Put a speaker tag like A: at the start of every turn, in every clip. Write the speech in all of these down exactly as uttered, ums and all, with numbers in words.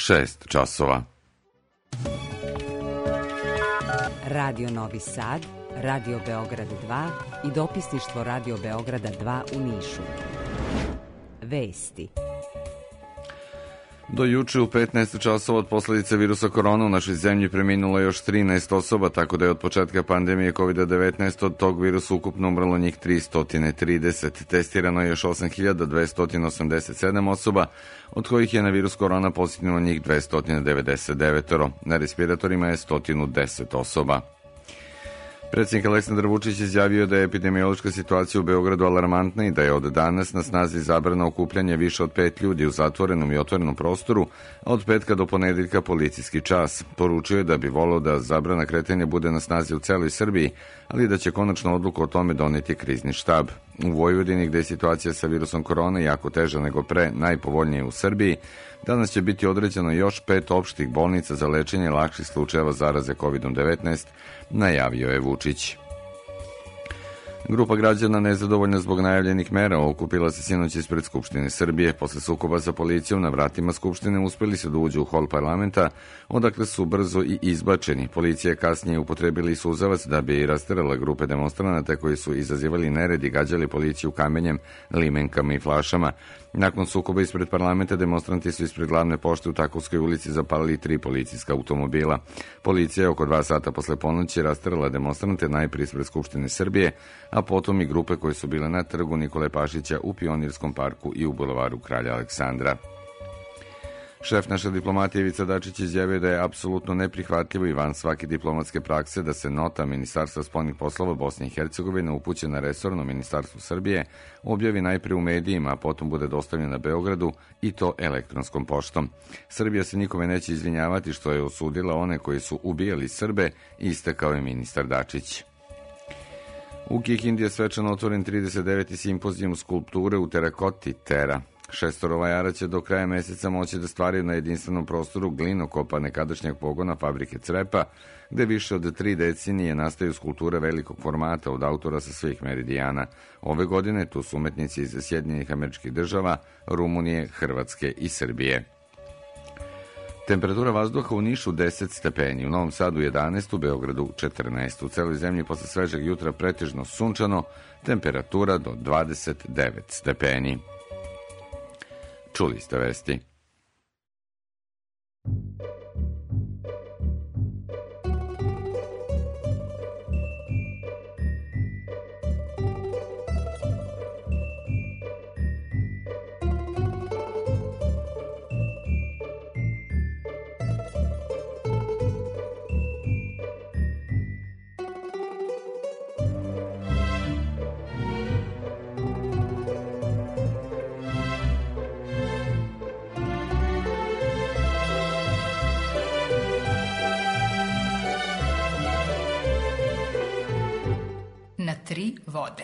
A: šest časova.
B: Radio Novi Sad, Radio Beograd dva i dopisništvo Radio Beograda dva u Nišu. Vesti.
A: Do juče u petnaest časova od posljedice virusa korona u našoj zemlji preminulo još trinaest osoba, tako da je od početka pandemije kovid devetnaest od tog virusa ukupno umrlo njih tristo trideset. Testirano je još osam hiljada dvesta osamdeset sedam osoba, od kojih je na virus korona pozitivno njih dvesta devedeset devet. Na respiratorima je sto deset osoba. Predsjednik Aleksandar Vučić izjavio da je epidemiološka situacija u Beogradu alarmantna i da je od danas na snazi zabrana okupljanja više od pet ljudi u zatvorenom i otvorenom prostoru, a od petka do ponedeljka policijski čas. Poručio je da bi voleo da zabrana kretanja bude na snazi u celoj Srbiji, ali da će konačnu odluku o tome doneti krizni štab. U Vojvodini, gde je situacija sa virusom korona jako teža nego pre, najpovoljnije u Srbiji, danas će biti određeno još pet opštih bolnica za lečenje lakših slučajeva zaraze kovid devetnaest, najavio je Vučić. Grupa građana nezadovoljna zbog najavljenih mera okupila se sinoć ispred Skupštine Srbije. Posle sukoba sa policijom na vratima Skupštine uspeli se da uđu u hol parlamenta, odakle su brzo i izbačeni. Policija je kasnije upotrebila i suzavac da bi rasterala grupe demonstranata koji su izazivali nered i gađali policiju kamenjem, limenkama i flašama. Nakon sukoba ispred parlamenta demonstranti su ispred glavne pošte u Takovskoj ulici zapalili tri policijska automobila. Policija je oko dva sata posle ponoći rasterala demonstrante najprije ispred Skupštine Srbije, a potom i grupe koje su bile na trgu Nikole Pašića, u Pionirskom parku i u bulevaru Kralja Aleksandra. Šef naše diplomatije Ivica Dačić izjavio da je apsolutno neprihvatljivo i van svake diplomatske prakse da se nota Ministarstva spoljnih poslova Bosne i Hercegovine upućena resorno Ministarstvu Srbije objavi najprije u medijima, a potom bude dostavljena Beogradu i to elektronskom poštom. Srbija se nikome neće izvinjavati što je osudila one koji su ubijali Srbe, istakao je ministar Dačić. U Kikindi je svečano otvoren trideset deveti simpozijum skulpture u terakoti Tera. Šestoro vajara će do kraja meseca moći da stvaraju na jedinstvenom prostoru glinokopa nekadašnjeg pogona fabrike Crepa, gde više od tri decenije nastaju skulpture velikog formata od autora sa svih meridijana. Ove godine tu su umetnici iz Sjedinjenih Američkih Država, Rumunije, Hrvatske i Srbije. Temperatura vazduha u Nišu deset stepeni, u Novom Sadu jedanaest, u Beogradu četrnaest. U celoj zemlji posle svežeg jutra pretežno sunčano, temperatura do dvadeset devet stepeni. Čuli ste vesti.
C: Tri vode.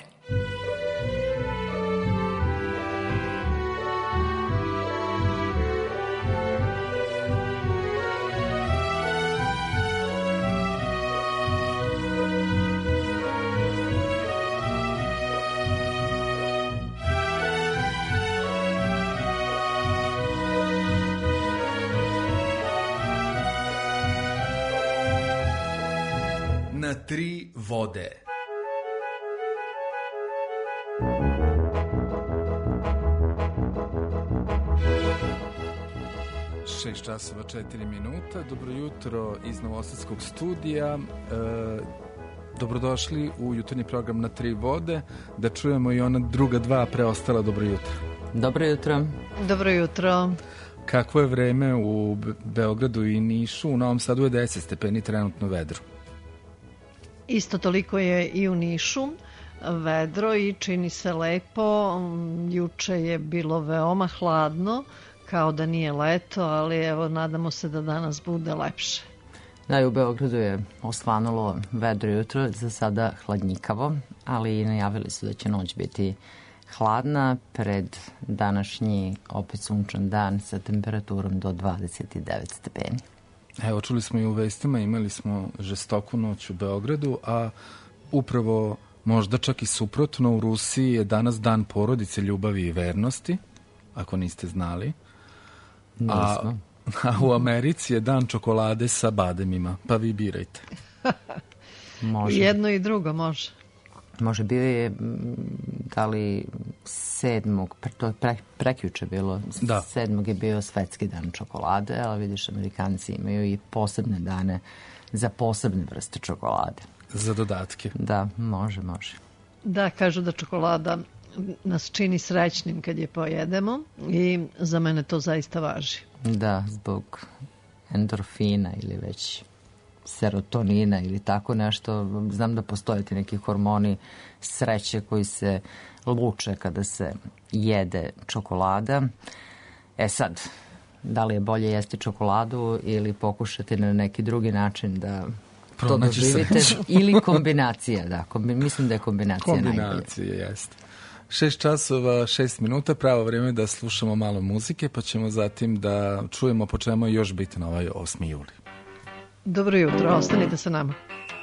D: Na tri vode. šest časova četiri minuta. Dobro jutro iz Novosadskog studija. E, dobrodošli u jutarnji program Na tri vode. Da čujemo i ona druga dva preostala. Dobro jutro.
E: Dobro jutro.
F: Dobro jutro.
D: Kakvo je vreme u Beogradu i Nišu? U Novom Sadu je deset stepeni, trenutno vedro.
F: Isto toliko je i u Nišu. Vedro i čini se lepo. Juče je bilo veoma hladno, kao da nije leto, ali evo nadamo se da danas bude lepše.
E: Da, i u Beogradu je osvanulo vedro jutro, za sada hladnjikavo, ali najavili su da će noć biti hladna pred današnji opet sunčan dan sa temperaturom do dvadeset devet stepeni.
D: Evo, čuli smo i u vestima, imali smo žestoku noć u Beogradu, a upravo možda čak i suprotno u Rusiji je danas dan porodice, ljubavi i vernosti, ako niste znali.
E: Nismo.
D: A A u Americi je dan čokolade sa bademima, pa vi birajte.
E: Može.
F: Jedno i drugo može.
E: Može, bio je, da li sedmog, to je pre, prekjuče bilo,
D: da.
E: sedmog je bio svetski dan čokolade, ali vidiš, Amerikanci imaju i posebne dane za posebne vrste čokolade.
D: Za dodatke.
E: Da, može, može.
F: Da, kažu da čokolada nas čini srećnim kad je pojedemo i za mene to zaista važi.
E: Da, zbog endorfina ili već serotonina ili tako nešto. Znam da postoje ti neki hormoni sreće koji se luče kada se jede čokolada. E sad, da li je bolje jesti čokoladu ili pokušati na neki drugi način da to doživite ili kombinacija, da. Kombi, mislim da je kombinacija, kombinacija najbolje.
D: Kombinacija, jeste. Šest časova, šest minuta, pravo vrijeme da slušamo malo muzike, pa ćemo zatim da čujemo po čemu je još bitan ovaj osmi juli.
F: Dobro jutro, ostanite sa nama.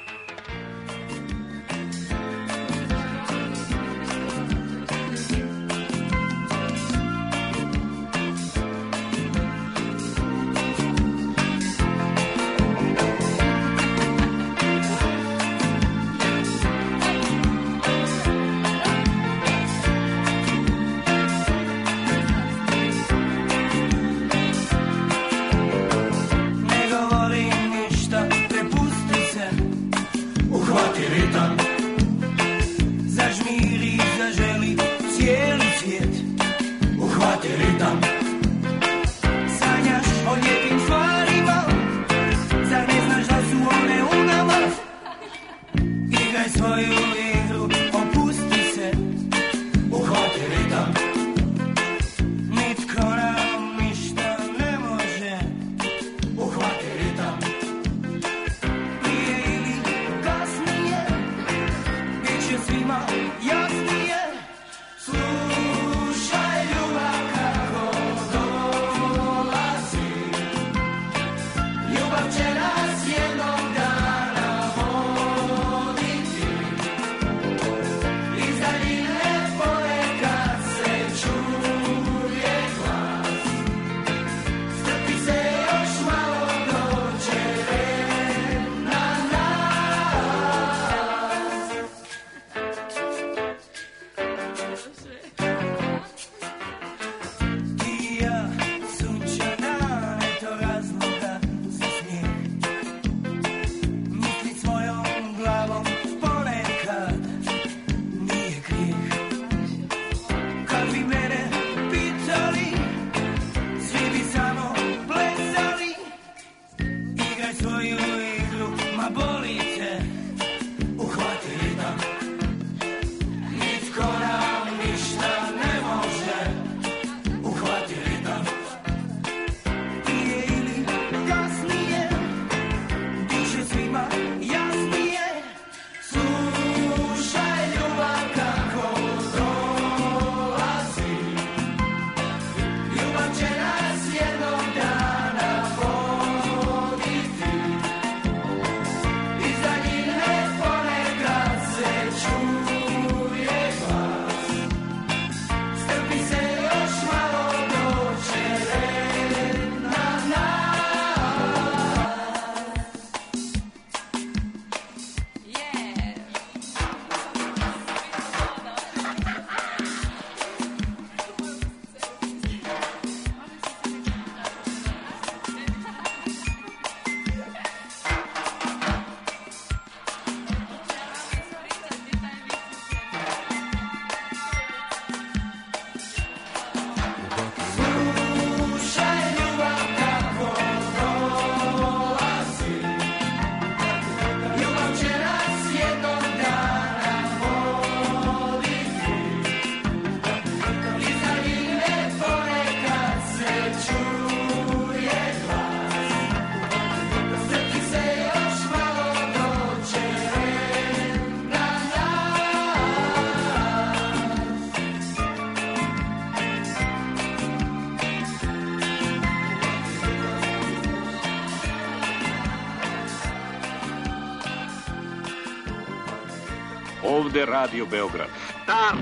C: Ovde Radio Beograd.
G: Stop!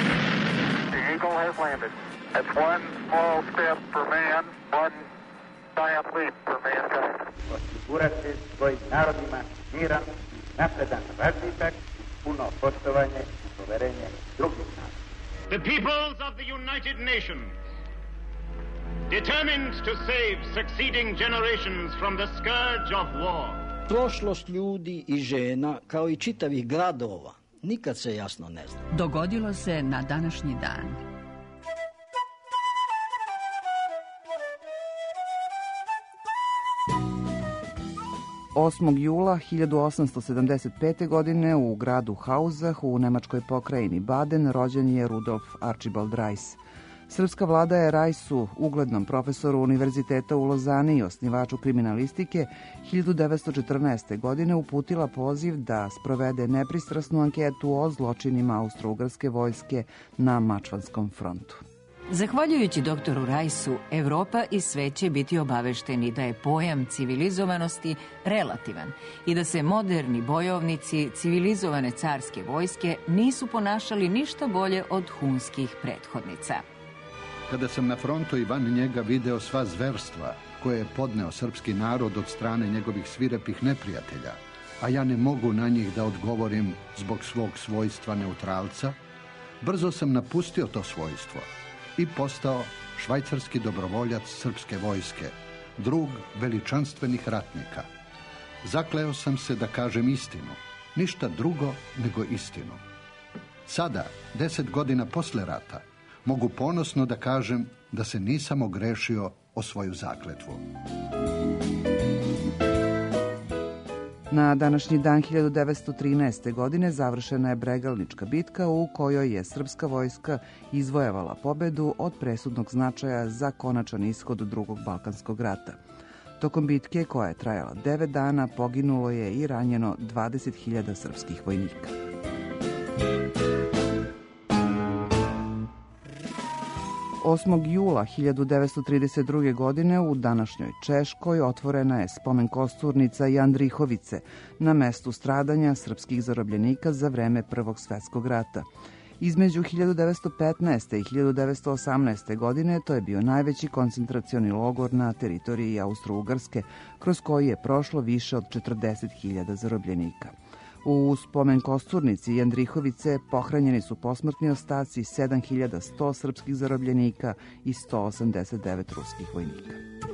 G: The Eagle has landed. That's one small step for man, one osigurati svojim narodima miran, napredan razvitak, puno poštovanje i poverenje drugih naroda.
C: The peoples of the United Nations, determined to save succeeding generations from the scourge of war.
H: Prošlost ljudi i žena, kao i čitavih gradova, nikad se jasno ne zna.
I: Dogodilo se na današnji dan.
J: osmog jula hiljadu osamsto sedamdeset pete. godine u gradu Hauzach u nemačkoj pokrajini Baden rođen je Rudolf Archibald Reiss. Srpska vlada je Reissu, uglednom profesoru univerziteta u Lozani i osnivaču kriminalistike, hiljadu devetsto četrnaeste. godine uputila poziv da sprovede nepristrasnu anketu o zločinima austro-ugarske vojske na Mačvanskom frontu.
I: Zahvaljujući doktoru Reissu, Evropa i svet će biti obavešteni da je pojam civilizovanosti relativan i da se moderni bojovnici civilizovane carske vojske nisu ponašali ništa bolje od hunskih prethodnica.
K: Kada sam na frontu i van njega video sva zverstva koje je podneo srpski narod od strane njegovih svirepih neprijatelja, a ja ne mogu na njih da odgovorim zbog svog svojstva neutralca, brzo sam napustio to svojstvo i postao švajcarski dobrovoljac srpske vojske, drug veličanstvenih ratnika. Zakleo sam se da kažem istinu, ništa drugo nego istinu. Sada, deset godina posle rata, mogu ponosno da kažem da se nisam ogrešio o svoju zakletvu.
J: Na današnji dan hiljadu devetsto trinaeste. godine završena je Bregalnička bitka u kojoj je srpska vojska izvojevala pobedu od presudnog značaja za konačan ishod drugog Balkanskog rata. Tokom bitke, koja je trajala devet dana, poginulo je i ranjeno dvadeset hiljada srpskih vojnika. osmog jula hiljadu devetsto trideset druge. godine u današnjoj Češkoj otvorena je spomen kosturnica Jandrihovice na mestu stradanja srpskih zarobljenika za vreme Prvog svetskog rata. Između hiljadu devetsto petnaeste. i hiljadu devetsto osamnaeste. godine to je bio najveći koncentracioni logor na teritoriji Austro-Ugarske, kroz koji je prošlo više od četrdeset hiljada zarobljenika. U spomen kosturnici Jandrihovice pohranjeni su posmrtni ostaci sedam hiljada sto srpskih zarobljenika i sto osamdeset devet ruskih vojnika.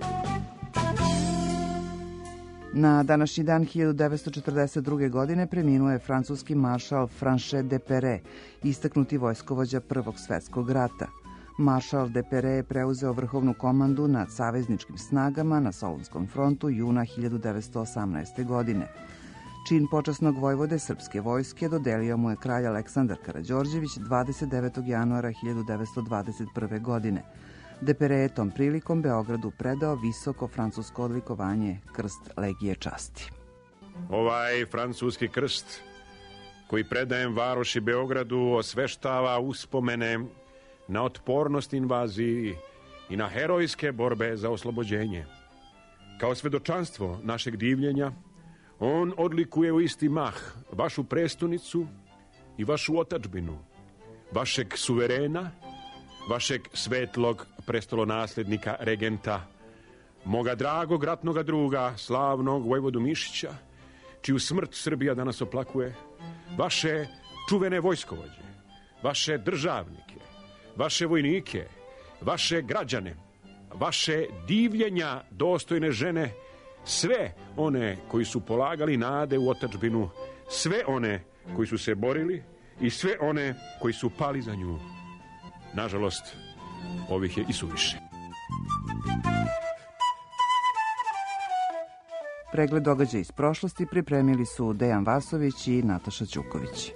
J: Na današnji dan hiljadu devetsto četrdeset druge. godine preminuo je francuski maršal Franchet Depere, istaknuti vojskovođa Prvog svetskog rata. Maršal Depere je preuzeo vrhovnu komandu nad savezničkim snagama na Solunskom frontu juna hiljadu devetsto osamnaeste. godine. Čin počasnog vojvode srpske vojske dodelio mu je kralj Aleksandar Karađorđević dvadeset devetog januara hiljadu devetsto dvadeset prve. godine. Depere je tom prilikom Beogradu predao visoko francusko odlikovanje Krst Legije časti.
C: Ovaj francuski krst koji predajem varoši Beogradu osveštava uspomene na otpornost invaziji i na herojske borbe za oslobođenje. Kao svedočanstvo našeg divljenja, on odlikuje u isti mah vašu prestonicu i vašu otadžbinu, vašeg suverena, vašeg svetlog prestolonaslednika regenta, moga dragog ratnoga druga, slavnog vojvodu Mišića, čiju smrt Srbija danas oplakuje, vaše čuvene vojskovođe, vaše državnike, vaše vojnike, vaše građane, vaše divljenja dostojne žene, sve one koji su polagali nade u otadžbinu, sve one koji su se borili i sve one koji su pali za nju. Nažalost, ovih je i suviše.
J: Pregled događaja iz prošlosti pripremili su Dejan Vasović i Nataša Ćuković.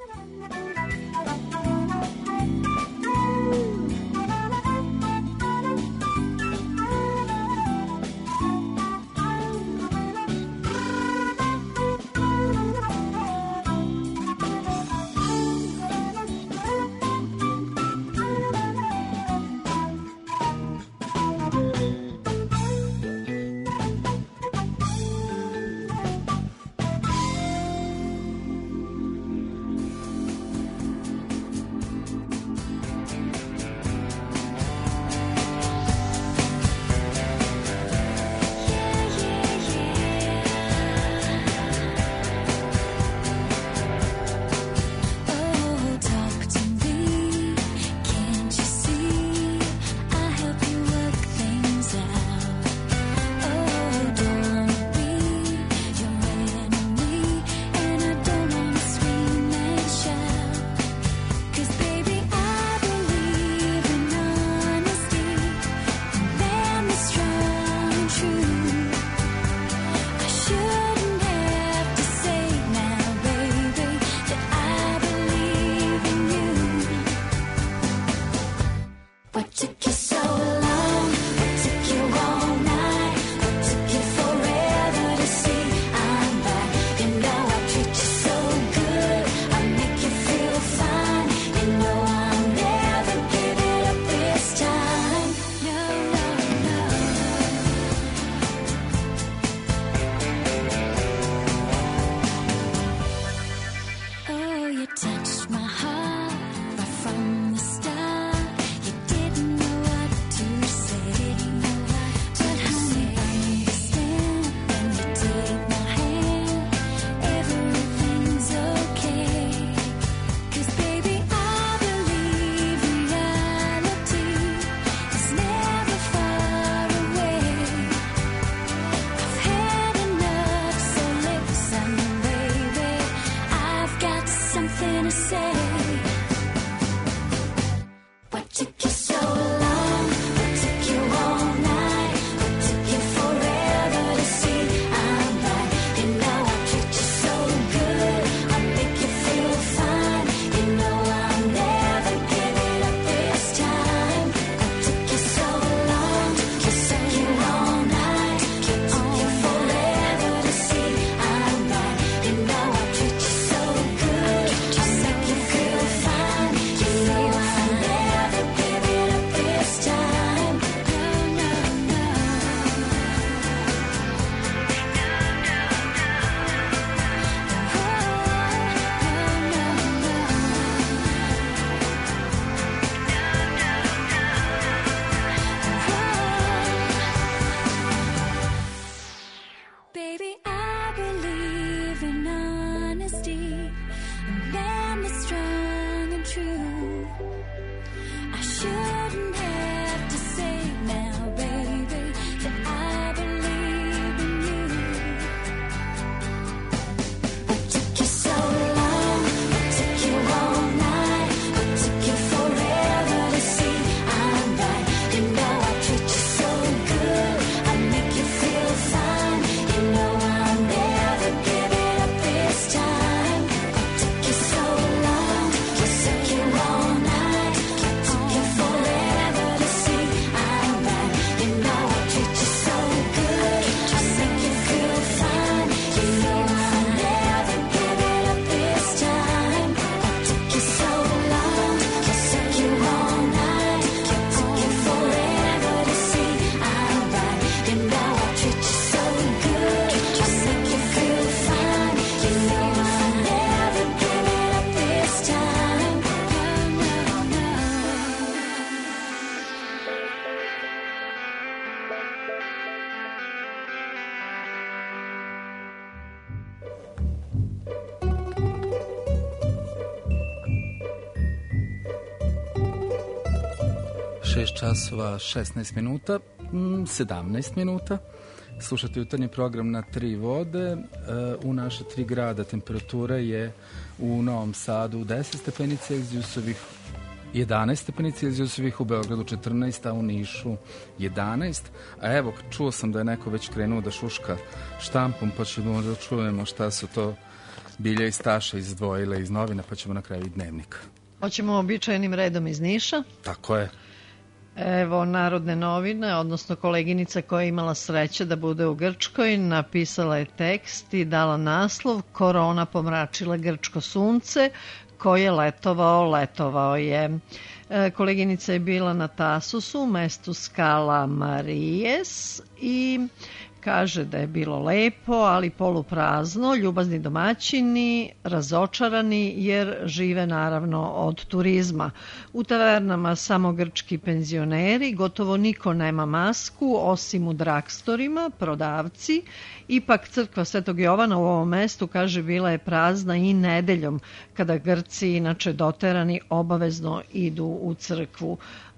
D: šest časova šesnaest minuta, sedamnaest minuta. Slušate jutarnji program na Tri vode. U naše tri grada temperatura je u Novom Sadu deset stepeni Celzijusovih, jedanaest stepeni Celzijusovih, u Beogradu četrnaest, a u Nišu jedanaest. A evo, čuo sam da je neko već krenuo da šuška štampom, pa ćemo da čujemo šta su to Bilja i Staša izdvojile iz novina, pa ćemo na kraju i Dnevnika.
F: Hoćemo običajnim redom iz Niša.
D: Tako je.
F: Evo, Narodne novine, odnosno koleginica koja je imala sreće da bude u Grčkoj, napisala je tekst i dala naslov Korona pomračila grčko sunce, ko je letovao, letovao je. Koleginica je bila na Tasusu, u mestu Skala Marijes, i kaže da je bilo lepo, ali poluprazno, ljubazni domaćini, razočarani jer žive naravno od turizma. U tavernama samo grčki penzioneri, gotovo niko nema masku, osim u dragstorima, prodavci. Ipak crkva Svetog Jovana u ovom mestu, kaže, bila je prazna i nedeljom, kada Grci, inače doterani, obavezno idu u crkvu.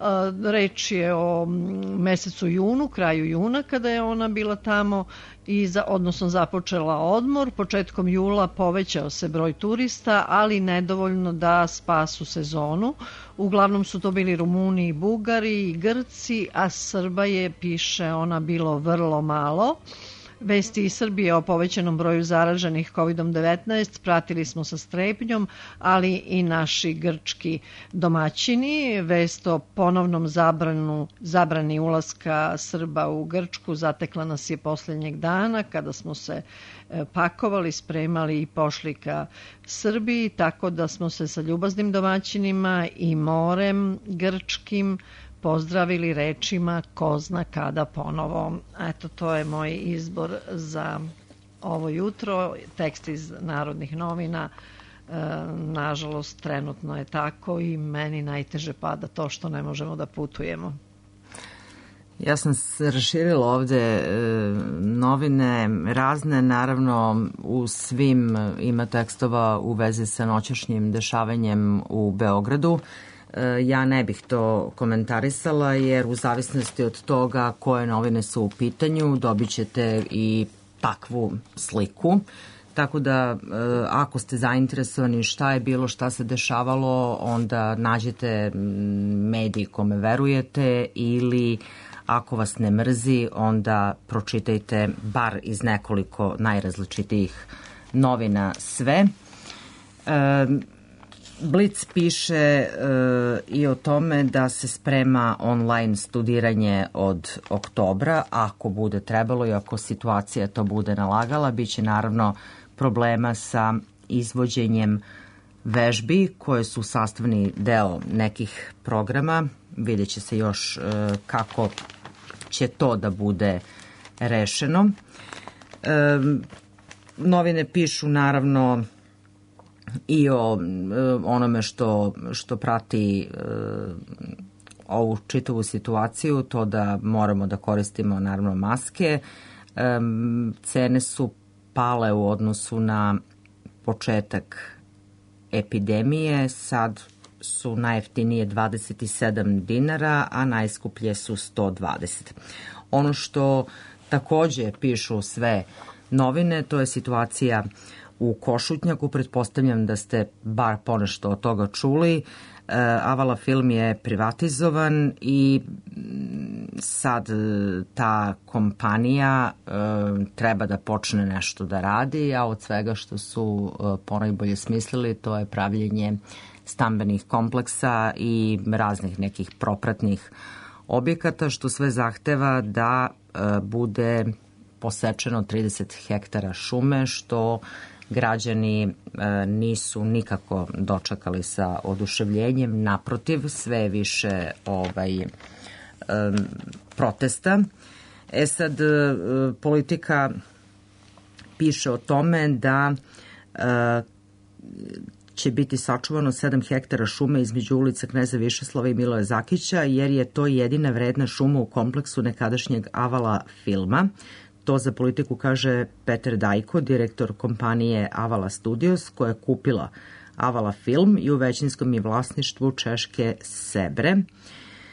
F: Reč je o mesecu junu, kraju juna, kada je ona bila tamo, i za, odnosno započela odmor. Početkom jula povećao se broj turista, ali nedovoljno da spasu sezonu. Uglavnom su to bili Rumuni i Bugari i Grci, a Srba je, piše ona, bilo vrlo malo. Vesti iz Srbije o povećanom broju zaraženih kovid devetnaest pratili smo sa strepnjom, ali i naši grčki domaćini. Vest o ponovnom zabranu, zabrani ulaska Srba u Grčku zatekla nas je posljednjeg dana, kada smo se pakovali, spremali i pošli ka Srbiji, tako da smo se sa ljubaznim domaćinima i morem grčkim pozdravili rečima ko zna kada ponovo. Eto, to je moj izbor za ovo jutro. Tekst iz Narodnih novina. E, nažalost, trenutno je tako i meni najteže pada to što ne možemo da putujemo.
E: Ja sam se raširila ovde e, novine razne, naravno u svim ima tekstova u vezi sa noćašnjim dešavanjem u Beogradu. Ja ne bih to komentarisala, jer u zavisnosti od toga koje novine su u pitanju dobit ćete i takvu sliku. Tako da ako ste zainteresovani šta je bilo, šta se dešavalo, onda nađete medij kome verujete, ili ako vas ne mrzi, onda pročitajte bar iz nekoliko najrazličitijih novina sve. E, Blic piše e, i o tome da se sprema online studiranje od oktobra. Ako bude trebalo i ako situacija to bude nalagala, bit će naravno problema sa izvođenjem vežbi koje su sastavni deo nekih programa. Vidjet će se još e, kako će to da bude rešeno. E, novine pišu naravno i o onome što, što prati ovu čitavu situaciju, to da moramo da koristimo naravno maske. Cene su pale u odnosu na početak epidemije, sad su najjeftinije dvadeset sedam dinara, a najskuplje su sto dvadeset. Ono što takođe pišu sve novine, to je situacija u Košutnjaku. Pretpostavljam da ste bar ponešto od toga čuli. Avala film je privatizovan i sad ta kompanija treba da počne nešto da radi, a od svega što su ponajbolje smislili, to je pravljenje stambenih kompleksa i raznih nekih propratnih objekata, što sve zahteva da bude posečeno trideset hektara šume, što građani e, nisu nikako dočekali sa oduševljenjem, naprotiv, sve više ovaj, e, protesta. E sad, e, politika piše o tome da e, će biti sačuvano sedam hektara šume između ulica Kneza Višeslava i Miloja Zakića, jer je to jedina vredna šuma u kompleksu nekadašnjeg Avala filma. To za politiku kaže Petar Dajko, direktor kompanije Avala Studios, koja je kupila Avala film i u većinskom je vlasništvu češke Sebre.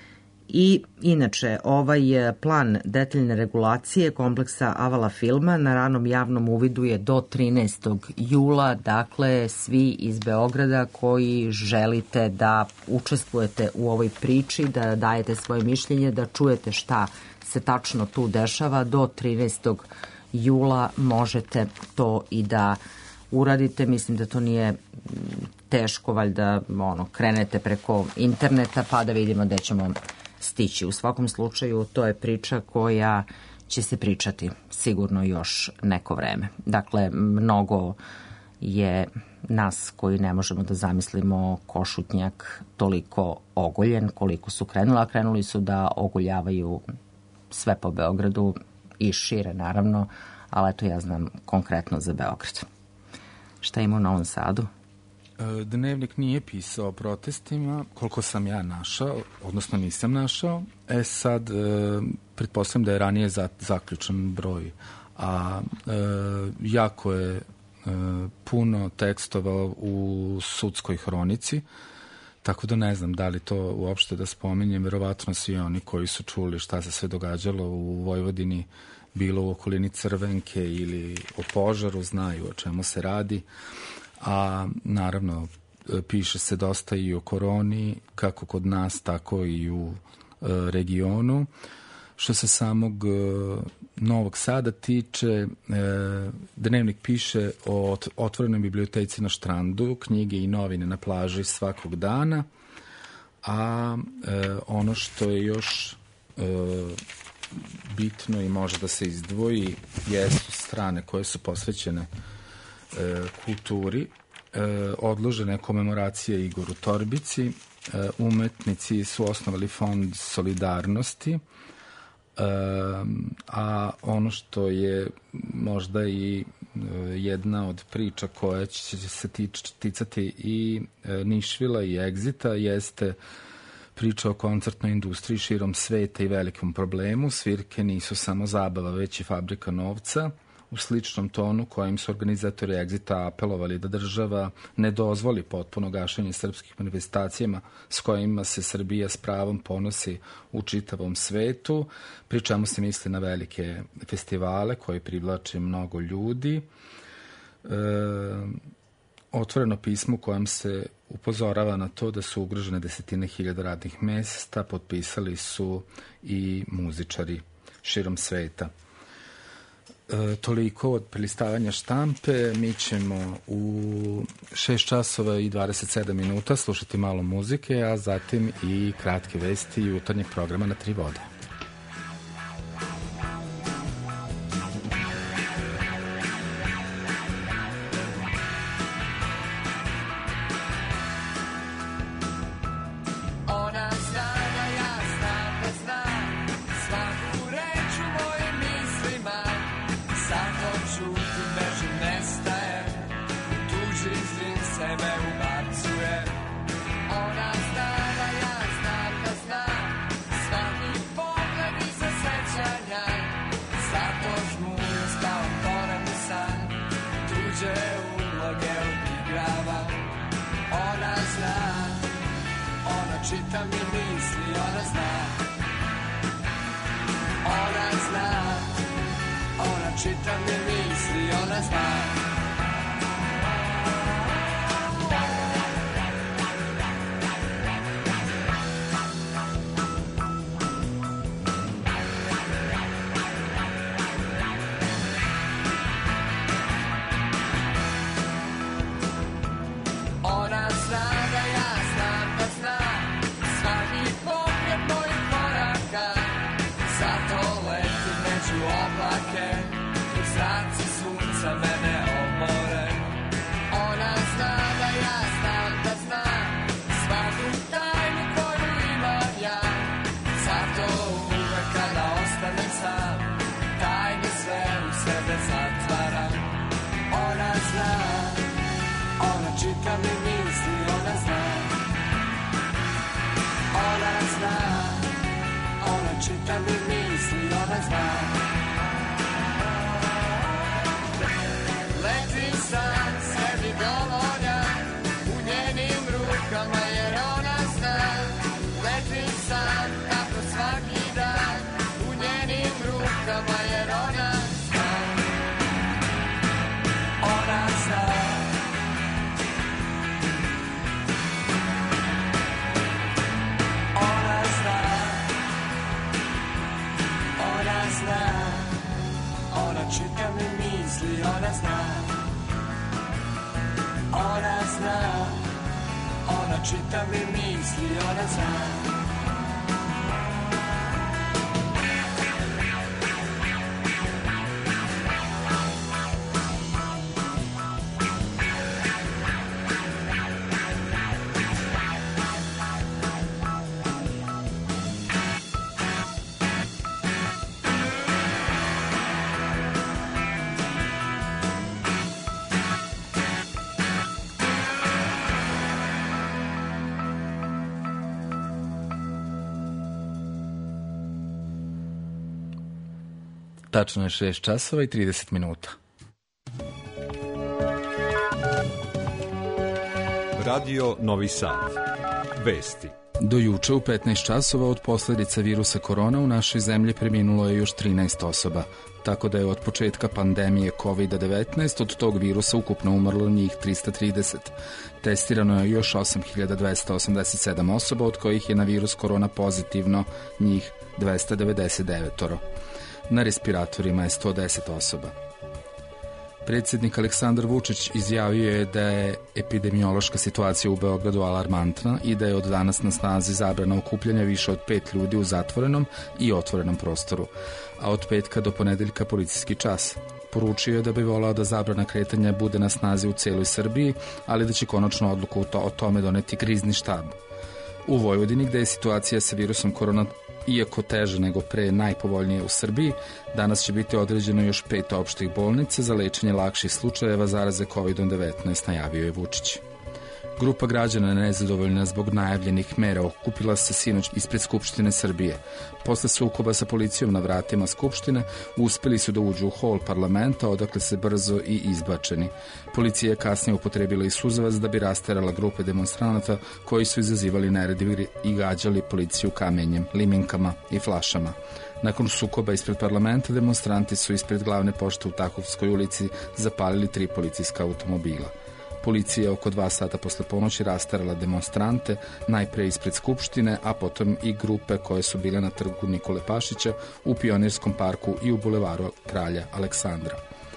E: I inače, ovaj plan detaljne regulacije kompleksa Avala filma na ranom javnom uvidu je do trinaestog jula, dakle svi iz Beograda koji želite da učestvujete u ovoj priči, da dajete svoje mišljenje, da čujete šta se tačno tu dešava, do trinaestog jula možete to i da uradite. Mislim da to nije teško, valjda ono, krenete preko interneta pa da vidimo gde ćemo stići. U svakom slučaju to je priča koja će se pričati sigurno još neko vreme. Dakle, mnogo je nas koji ne možemo da zamislimo Košutnjak toliko ogoljen koliko su krenuli, a krenuli su da ogoljavaju sve po Beogradu i šire naravno, ali eto ja znam konkretno za Beograd. Šta ima u Novom Sadu?
D: Dnevnik nije pisao o protestima, koliko sam ja našao, odnosno nisam našao. E sad, e, pretpostavljam da je ranije za, zaključan broj, a e, jako je e, puno tekstova u sudskoj hronici, tako da ne znam da li to uopšte da spominjem. Verovatno svi oni koji su čuli šta se sve događalo u Vojvodini, bilo u okolini Crvenke ili o požaru, znaju o čemu se radi. A naravno piše se dosta i o koroni, kako kod nas, tako i u e, regionu. Što se samog e, Novog Sada tiče, e, Dnevnik piše o otvorenoj biblioteci na Štrandu, knjige i novine na plaži svakog dana, a e, ono što je još e, bitno i može da se izdvoji jesu strane koje su posvećene E, kulturi, e, odložene komemoracije Igoru Torbici, e, umetnici su osnovali fond solidarnosti, e, a ono što je možda i e, jedna od priča koja će se tič, ticati i e, Nišvila i Egzita jeste priča o koncertnoj industriji širom sveta i velikom problemu. Svirke nisu samo zabava, već i fabrika novca. U sličnom tonu kojim su organizatori Egzita apelovali da država ne dozvoli potpuno gašenje srpskih manifestacijama s kojima se Srbija s pravom ponosi u čitavom svetu, pri čemu se misli na velike festivale koji privlače mnogo ljudi. E, otvoreno pismo u kojem se upozorava na to da su ugrožene desetine hiljada radnih mesta, potpisali su i muzičari širom sveta. E, toliko od prelistavanja štampe. Mi ćemo u šest časova i dvadeset sedam minuta slušati malo muzike, a zatim i kratke vesti jutarnjeg programa na Tri vode.
L: Čita mi misli, ona zna. Ona zna. Ona čita mi misli, ona zna. Ona zna da ja znam da zna svaki pokret mojih koraka. Zato letim među oblake, u zraci sunca mene obore. Ona zna da ja znam da zna svaku tajnu koju imam ja. Zato uvek kada ostanem sam, tajne sve u sebe zatvaram. Ona zna, ona čita mi misli, ona zna. Ona zna, ona čita mi misli, ona zna. ona čita mi misli, ona zna, ona zna, ona čita mi misli, ona zna.
D: Tačno je šest časova i trideset minuta.
M: Radio Novi Sad. Vesti.
D: Do juče u petnaest časova od posljedica virusa korona u našoj zemlji preminulo je još trinaest osoba, tako da je od početka pandemije kovid devetnaest od tog virusa ukupno umrlo njih trista trideset. Testirano je još osam hiljada dvesta osamdeset sedam osoba, od kojih je na virus korona pozitivno njih dvesta devedeset devet. Na respiratorima je sto deset osoba. Predsjednik Aleksandar Vučić izjavio je da je epidemiološka situacija u Beogradu alarmantna i da je od danas na snazi zabrana okupljanja više od pet ljudi u zatvorenom i otvorenom prostoru, a od petka do ponedeljka policijski čas. Poručio je da bi volao da zabrana kretanja bude na snazi u celoj Srbiji, ali da će konačno odluku o tome doneti krizni štab. U Vojvodini, gde je situacija sa virusom korona iako teže nego pre najpovoljnije u Srbiji, danas će biti određeno još pet opštih bolnica za lečenje lakših slučajeva zaraze kovid devetnaest, najavio je Vučić. Grupa građana nezadovoljna zbog najavljenih mera okupila se sinoć ispred Skupštine Srbije. Posle sukoba sa policijom na vratima Skupštine uspeli su da uđu u hol parlamenta, odakle se brzo i izbačeni. Policija je kasnije upotrebila i suzavac da bi rasterala grupe demonstranata koji su izazivali neredi i gađali policiju kamenjem, limenkama i flašama. Nakon sukoba ispred parlamenta, demonstranti su ispred glavne pošte u Takovskoj ulici zapalili tri policijska automobila. Policija je oko dva sata posle ponoći rasterala demonstrante, najpre ispred Skupštine, a potom i grupe koje su bile na trgu Nikole Pašića, u Pionirskom parku i u bulevaru Kralja Aleksandra.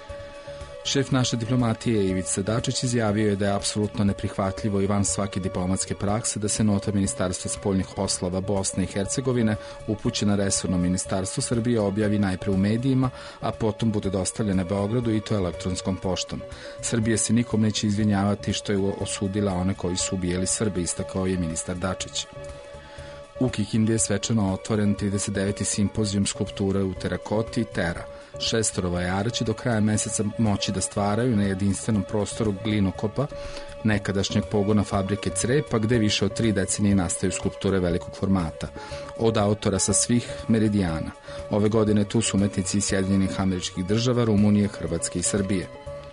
D: Šef naše diplomatije Ivica Dačić izjavio je da je apsolutno neprihvatljivo i van svake diplomatske prakse da se nota Ministarstva spoljnih poslova Bosne i Hercegovine upućena resornom ministarstvu Srbije objavi najpre u medijima, a potom bude dostavljena Beogradu i to elektronskom poštom. Srbija se nikom neće izvinjavati što je osudila one koji su ubijeli Srbe, istakao je ministar Dačić. U Kikindi je svečano otvoren trideset deveti simpozijum skulpture u terakoti Tera. Šestoro vajara će do kraja meseca moći da stvaraju na jedinstvenom prostoru glinokopa, nekadašnjeg pogona fabrike Crepa, gde više od tri decenije nastaju skulpture velikog formata, od autora sa svih meridijana. Ove godine tu su umetnici iz Sjedinjenih Američkih Država, Rumunije, Hrvatske i Srbije.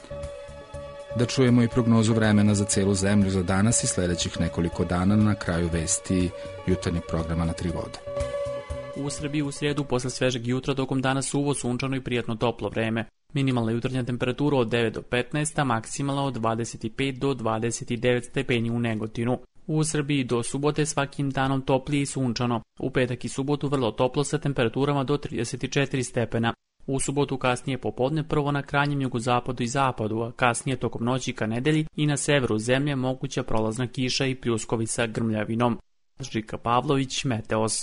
D: Da čujemo i prognozu vremena za celu zemlju za danas i sledećih nekoliko dana na kraju vesti jutarnjeg programa na Tri vode.
N: U Srbiji u srijedu posle svežeg jutra tokom dana suvo, sunčano i prijatno toplo vreme. Minimalna jutarnja temperatura od devet do petnaest, a maksimalna od dvadeset pet do dvadeset devet stepeni u Negotinu. U Srbiji do subote svakim danom toplije i sunčano. U petak i subotu vrlo toplo sa temperaturama do trideset četiri stepena. U subotu kasnije popodne prvo na krajnjem jugozapadu i zapadu, a kasnije tokom noći ka nedelji i na severu zemlje moguća prolazna kiša i pljuskovi sa grmljavinom. Žika Pavlović, Meteos.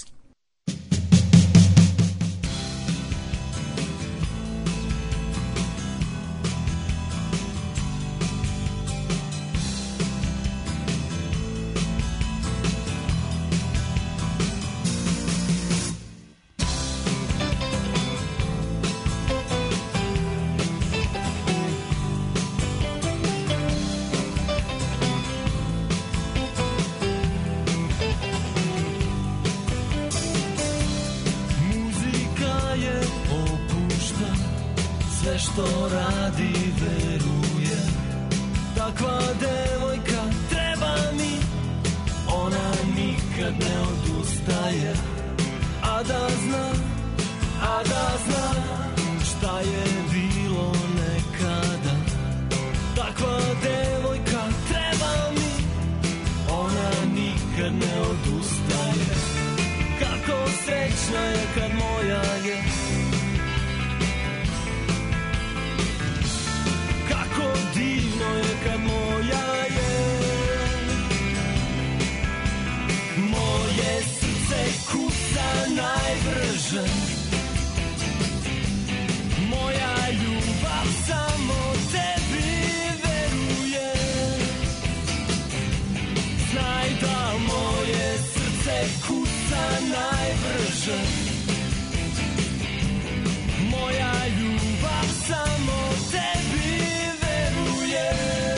L: Što radi, veruje. Takva devojka treba mi, ona nikad ne odustaje. A da zna, a da zna šta je bilo nekada. Takva devojka treba mi, ona nikad ne odustaje. Kako srećna je kad moja je. najbrže. Moja ljubav samo tebi veruje. Znaj da moje srce kuca najbrže. Moja ljubav samo tebi veruje.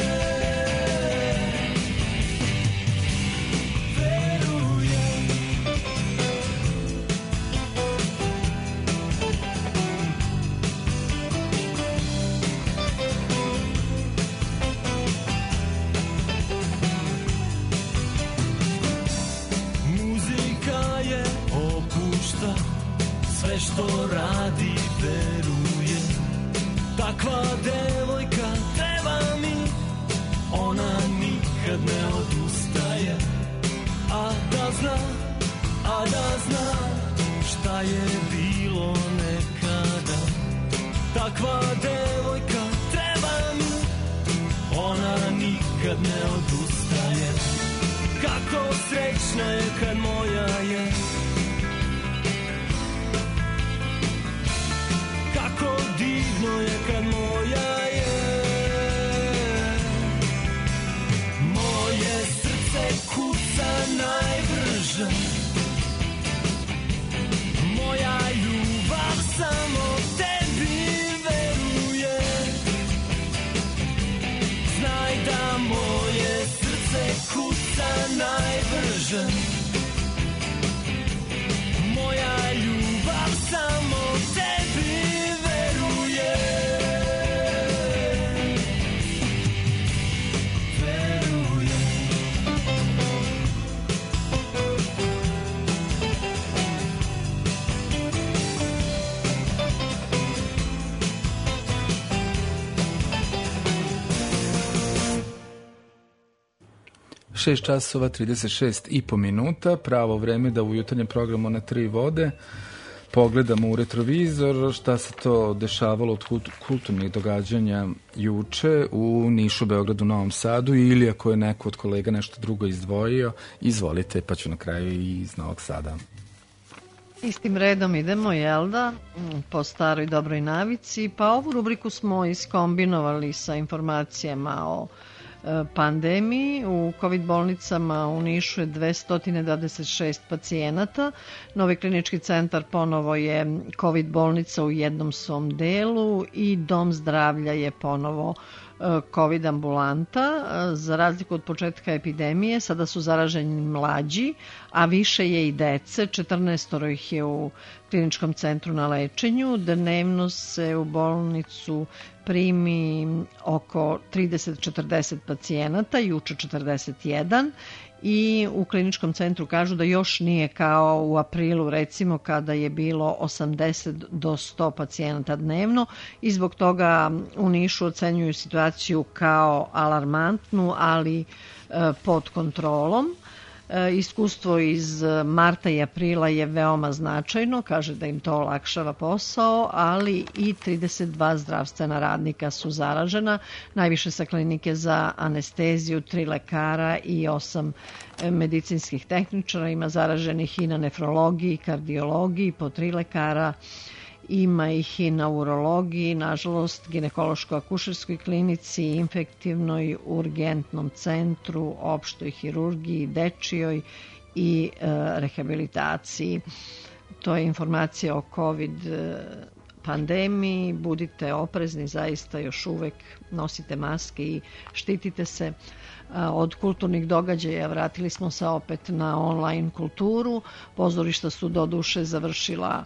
L: Sve što radi veruje. Takva devojka treba mi. Ona nikad ne odustaje. A da zna, a da zna šta je bilo nekada. Takva devojka treba mi. Ona nikad ne odustaje. Kako srećna je kad moja je. Kako divno je kad moja je. Moje srce kuca najbrže. Moja ljubav samo tebi veruje. Znaj da moje srce kuca najbrže. Moja ljubav samo tebi veruje. Veruje.
D: šest časova trideset šest i po minuta, pravo vreme da u jutarnjem programu na tri vode pogledamo u retrovizor šta se to dešavalo od kulturnih događanja juče u Nišu, Beogradu, Novom Sadu, ili ako je neko od kolega nešto drugo izdvojio, izvolite, pa ću na kraju i iz Novog Sada.
F: Istim redom idemo, jel da, po staroj dobroj navici, pa ovu rubriku smo iskombinovali sa informacijama o pandemiji. U COVID bolnicama u Nišu je dvesta dvadeset šest pacijenata. Novi klinički centar ponovo je COVID bolnica u jednom svom delu i dom zdravlja je ponovo COVID ambulanta. Za razliku od početka epidemije, sada su zaraženi mlađi, a više je i dece. četrnaestoro ih je u kliničkom centru na lečenju. Dnevno se u bolnicu primi oko trideset do četrdeset pacijenata, juče četrdeset jedan, i u kliničkom centru kažu da još nije kao u aprilu, recimo, kada je bilo osamdeset do sto pacijenata dnevno, i zbog toga u Nišu ocenjuju situaciju kao alarmantnu, ali pod kontrolom. Iskustvo iz marta i aprila je veoma značajno, kaže da im to olakšava posao, ali i trideset dva zdravstvena radnika su zaražena, najviše sa klinike za anesteziju, tri lekara i osam medicinskih tehničara. Ima zaraženih i na nefrologiji, kardiologiji, po tri lekara. Ima ih i na urologiji, nažalost, ginekološko-akušerskoj klinici, infektivnoj, urgentnom centru, opštoj hirurgiji, dečijoj i e, rehabilitaciji. To je informacija o COVID pandemiji. Budite oprezni, zaista još uvek nosite maske i štitite se od kulturnih događaja. Vratili smo se opet na online kulturu. Pozorišta su do duše završila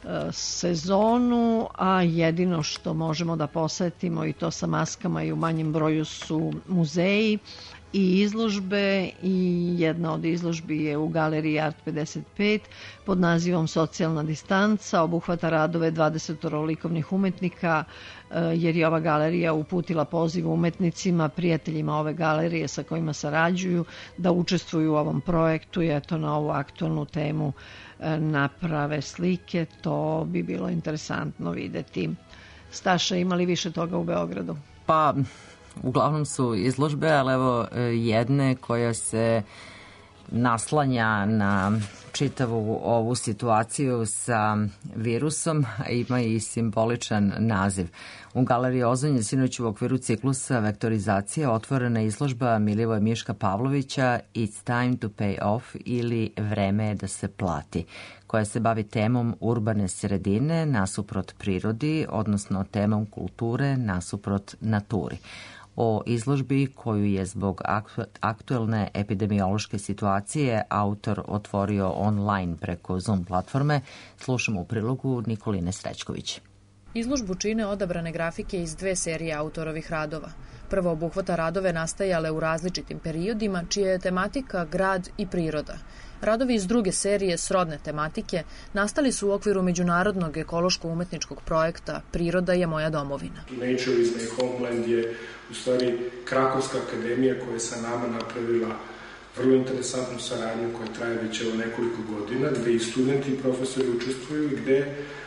F: sezonu, a jedino što možemo da posetimo, i to sa maskama i u manjem broju, su muzeji i izložbe, i jedna od izložbi je u galeriji Art pedeset pet pod nazivom Socijalna distanca. Obuhvata radove dvadeset likovnih umetnika, jer je ova galerija uputila poziv umetnicima, prijateljima ove galerije sa kojima sarađuju, da učestvuju u ovom projektu i eto na ovu aktualnu temu naprave slike. To bi bilo interesantno videti. Staša, ima li više toga u Beogradu?
E: Pa, uglavnom su izložbe, ali evo jedne koja se naslanja na čitavu ovu situaciju sa virusom, ima i simboličan naziv. U Galeriji Ozon je sinoć u okviru ciklusa vektorizacije otvorena izložba Milivoja Miška Pavlovića It's time to pay off ili Vreme je da se plati, koja se bavi temom urbane sredine nasuprot prirodi, odnosno temom kulture nasuprot naturi. O izložbi koju je zbog aktuelne epidemiološke situacije autor otvorio online preko Zoom platforme, slušamo u prilogu Nikoline Srećković.
O: Izložbu čine odabrane grafike iz dve serije autorovih radova. Prvo obuhvata radove nastajale u različitim periodima, čija je tematika grad i priroda. Radovi iz druge serije srodne tematike nastali su u okviru međunarodnog ekološko-umetničkog projekta Priroda je moja domovina.
P: Nature is my homeland je u stvari Krakovska akademija koja je sa nama napravila vrlo interesantnu saradnju koja traje već evo nekoliko godina, gde i studenti i profesori učestvuju i gde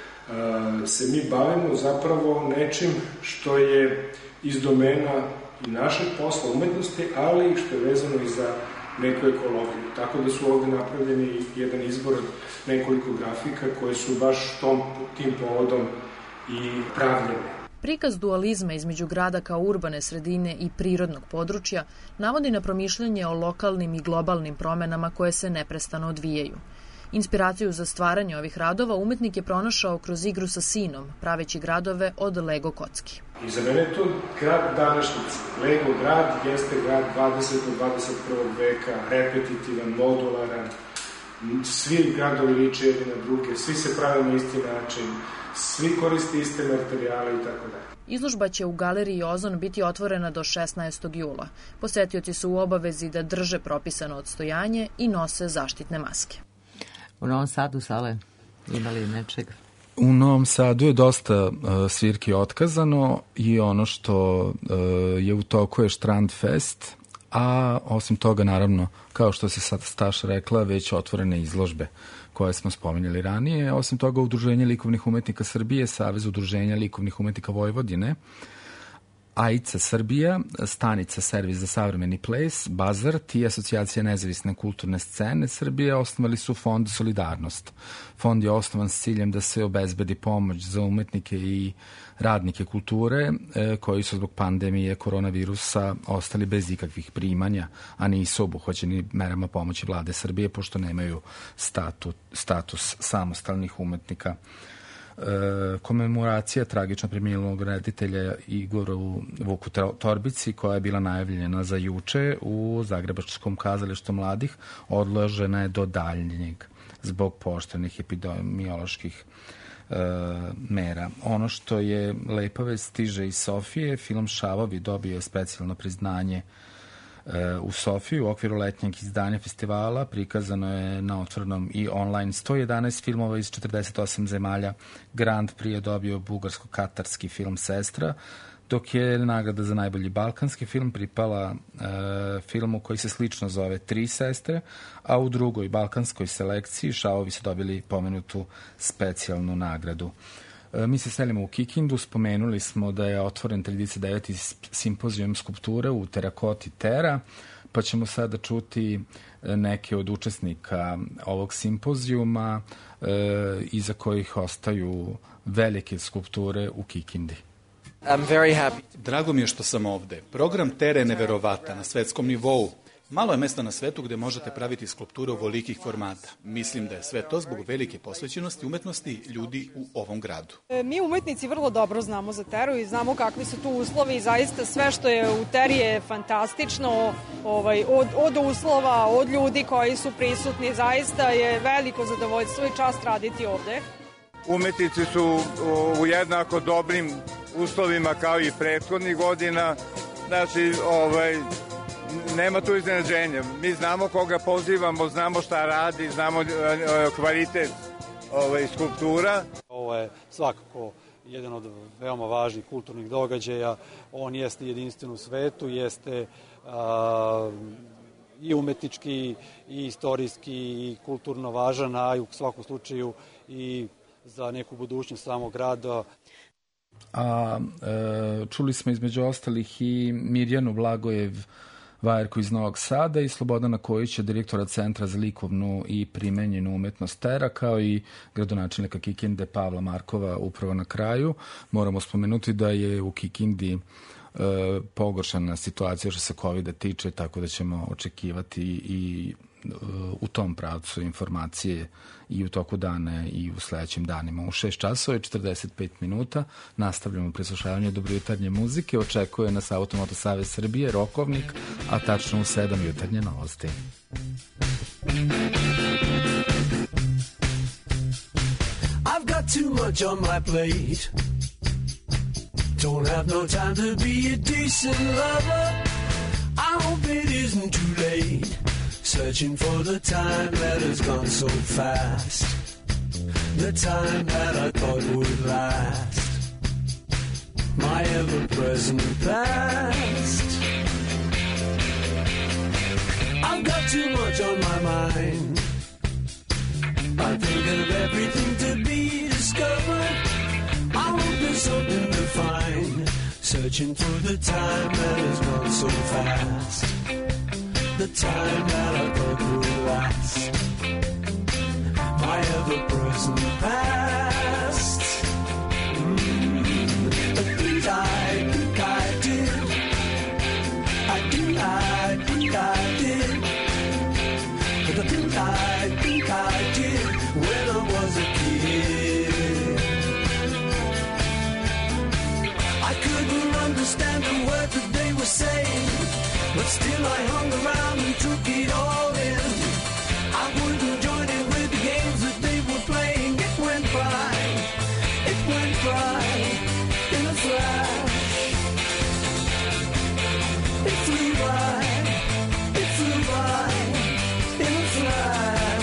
P: uh, se mi bavimo zapravo nečim što je iz domena i našeg posla umetnosti, ali što je vezano i za neku ekologiju. Tako da su ovde napravljeni jedan izbor od nekoliko grafika koje su baš tom, tim povodom i pravljene.
O: Prikaz dualizma između grada kao urbane sredine i prirodnog područja navodi na promišljanje o lokalnim i globalnim promenama koje se neprestano odvijaju. Inspiraciju za stvaranje ovih radova umetnik je pronašao kroz igru sa sinom, praveći gradove od Lego kocki.
P: I za mene je to grad današnjice. Lego grad jeste grad dvadesetog, dvadeset prvog veka, repetitivan, modularan, svi gradovi liče jedni na druge, svi se prave na isti način, svi koriste iste materijale i tako dalje.
O: Izložba će u Galeriji Ozon biti otvorena do šesnaestog jula. Posetioci su u obavezi da drže propisano odstojanje i nose zaštitne maske.
E: U Novom Sadu, Sale, imali nečega?
D: U Novom Sadu je dosta uh, svirki otkazano i ono što uh, je u toku je Štrand Fest, a osim toga, naravno, kao što se sad Staša rekla, već otvorene izložbe koje smo spominjali ranije. Osim toga, Udruženje likovnih umetnika Srbije, Savez udruženja likovnih umetnika Vojvodine, A I C A Srbija, Stanica Servis za savremeni ples, Bazart i Asocijacija nezavisne kulturne scene Srbije osnovali su Fond Solidarnost. Fond je osnovan s ciljem da se obezbedi pomoć za umetnike i radnike kulture koji su zbog pandemije koronavirusa ostali bez ikakvih primanja, a nisu obuhvaćeni merama pomoći vlade Srbije pošto nemaju status, status samostalnih umetnika. E, komemoracija tragično preminulog reditelja Igoru Vuku Torbici, koja je bila najavljena za juče u Zagrebačkom kazalištu mladih, odložena je do daljnjeg zbog pooštrenih epidemioloških e, mera. Ono što je lepa vest stiže iz Sofije, film Šavovi dobio je specijalno priznanje u Sofiji u okviru letnjeg izdanja festivala. Prikazano je na otvorenom i online sto jedanaest filmova iz četrdeset osam zemalja. Grand Prix je dobio bugarsko-katarski film Sestra, dok je nagrada za najbolji balkanski film pripala e, filmu koji se slično zove Tri sestre, a u drugoj balkanskoj selekciji Šavovi su dobili pomenutu specijalnu nagradu. Mi se selimo u Kikindu, spomenuli smo da je otvoren trideset deveti simpozijum skulpture u terakoti Tera, pa ćemo sada čuti neke od učesnika ovog simpozijuma e, iza kojih ostaju velike skulpture u Kikindi.
Q: I'm very happy. Drago mi je što sam ovde. Program Tere je neverovatan na svetskom nivou. Malo je mesta na svetu gde možete praviti skulpture ovolikih formata. Mislim da je sve to zbog velike posvećenosti umetnosti ljudi u ovom gradu.
R: Mi umetnici vrlo dobro znamo za Teru i znamo kakvi su tu uslovi i zaista sve što je u Teri je fantastično. Ovaj, od, od uslova, od ljudi koji su prisutni, zaista je veliko zadovoljstvo i čast raditi ovde.
S: Umetnici su u jednako dobrim uslovima kao i prethodnih godina. Znači, ovaj... nema tu iznenađenja. Mi znamo koga pozivamo, znamo šta radi, znamo kvalitet ovaj, skulptura.
T: Ovo je svakako jedan od veoma važnih kulturnih događaja. On jeste jedinstven u svetu, jeste a, i umetnički, i istorijski, i kulturno važan, a i u svakom slučaju i za neku budućnost samog grada.
D: A e, čuli smo između ostalih i Mirjanu Blagojev Vajerku iz Novog Sada i Slobodana Kojića, direktora Centra za likovnu i primenjenu umetnost Tera, kao i gradonačelnika Kikinde Pavla Markova upravo na kraju. Moramo spomenuti da je u Kikindi e, pogoršana situacija što se kovida tiče, tako da ćemo očekivati i u tom pravcu informacije i u toku dana i u sledećim danima. U šest časova i četrdeset pet minuta nastavljamo preslušavanje dobrojutarnje muzike. Očekuje nas Automoto Savez Srbije, Rokovnik, a tačno u sedam jutarnje novosti.
L: I've got too much on my plate. Don't have no time to be a decent lover. I hope it isn't too late. Searching for the time that has gone so fast. The time that I thought would last. My ever-present past. I've got too much on my mind. I think of everything to be discovered. I hope there's something to find. Searching for the time that has gone so fast. The time that I thought would last. My ever-present past. Mm. The things I think I did, I think I think I did. The things I think I did when I was a kid. I couldn't understand the words that they were saying, but still I hung around and took it all in. I wouldn't join in with the games that they were playing. It went by, it went by in a flash. It flew by, it flew by in a flash.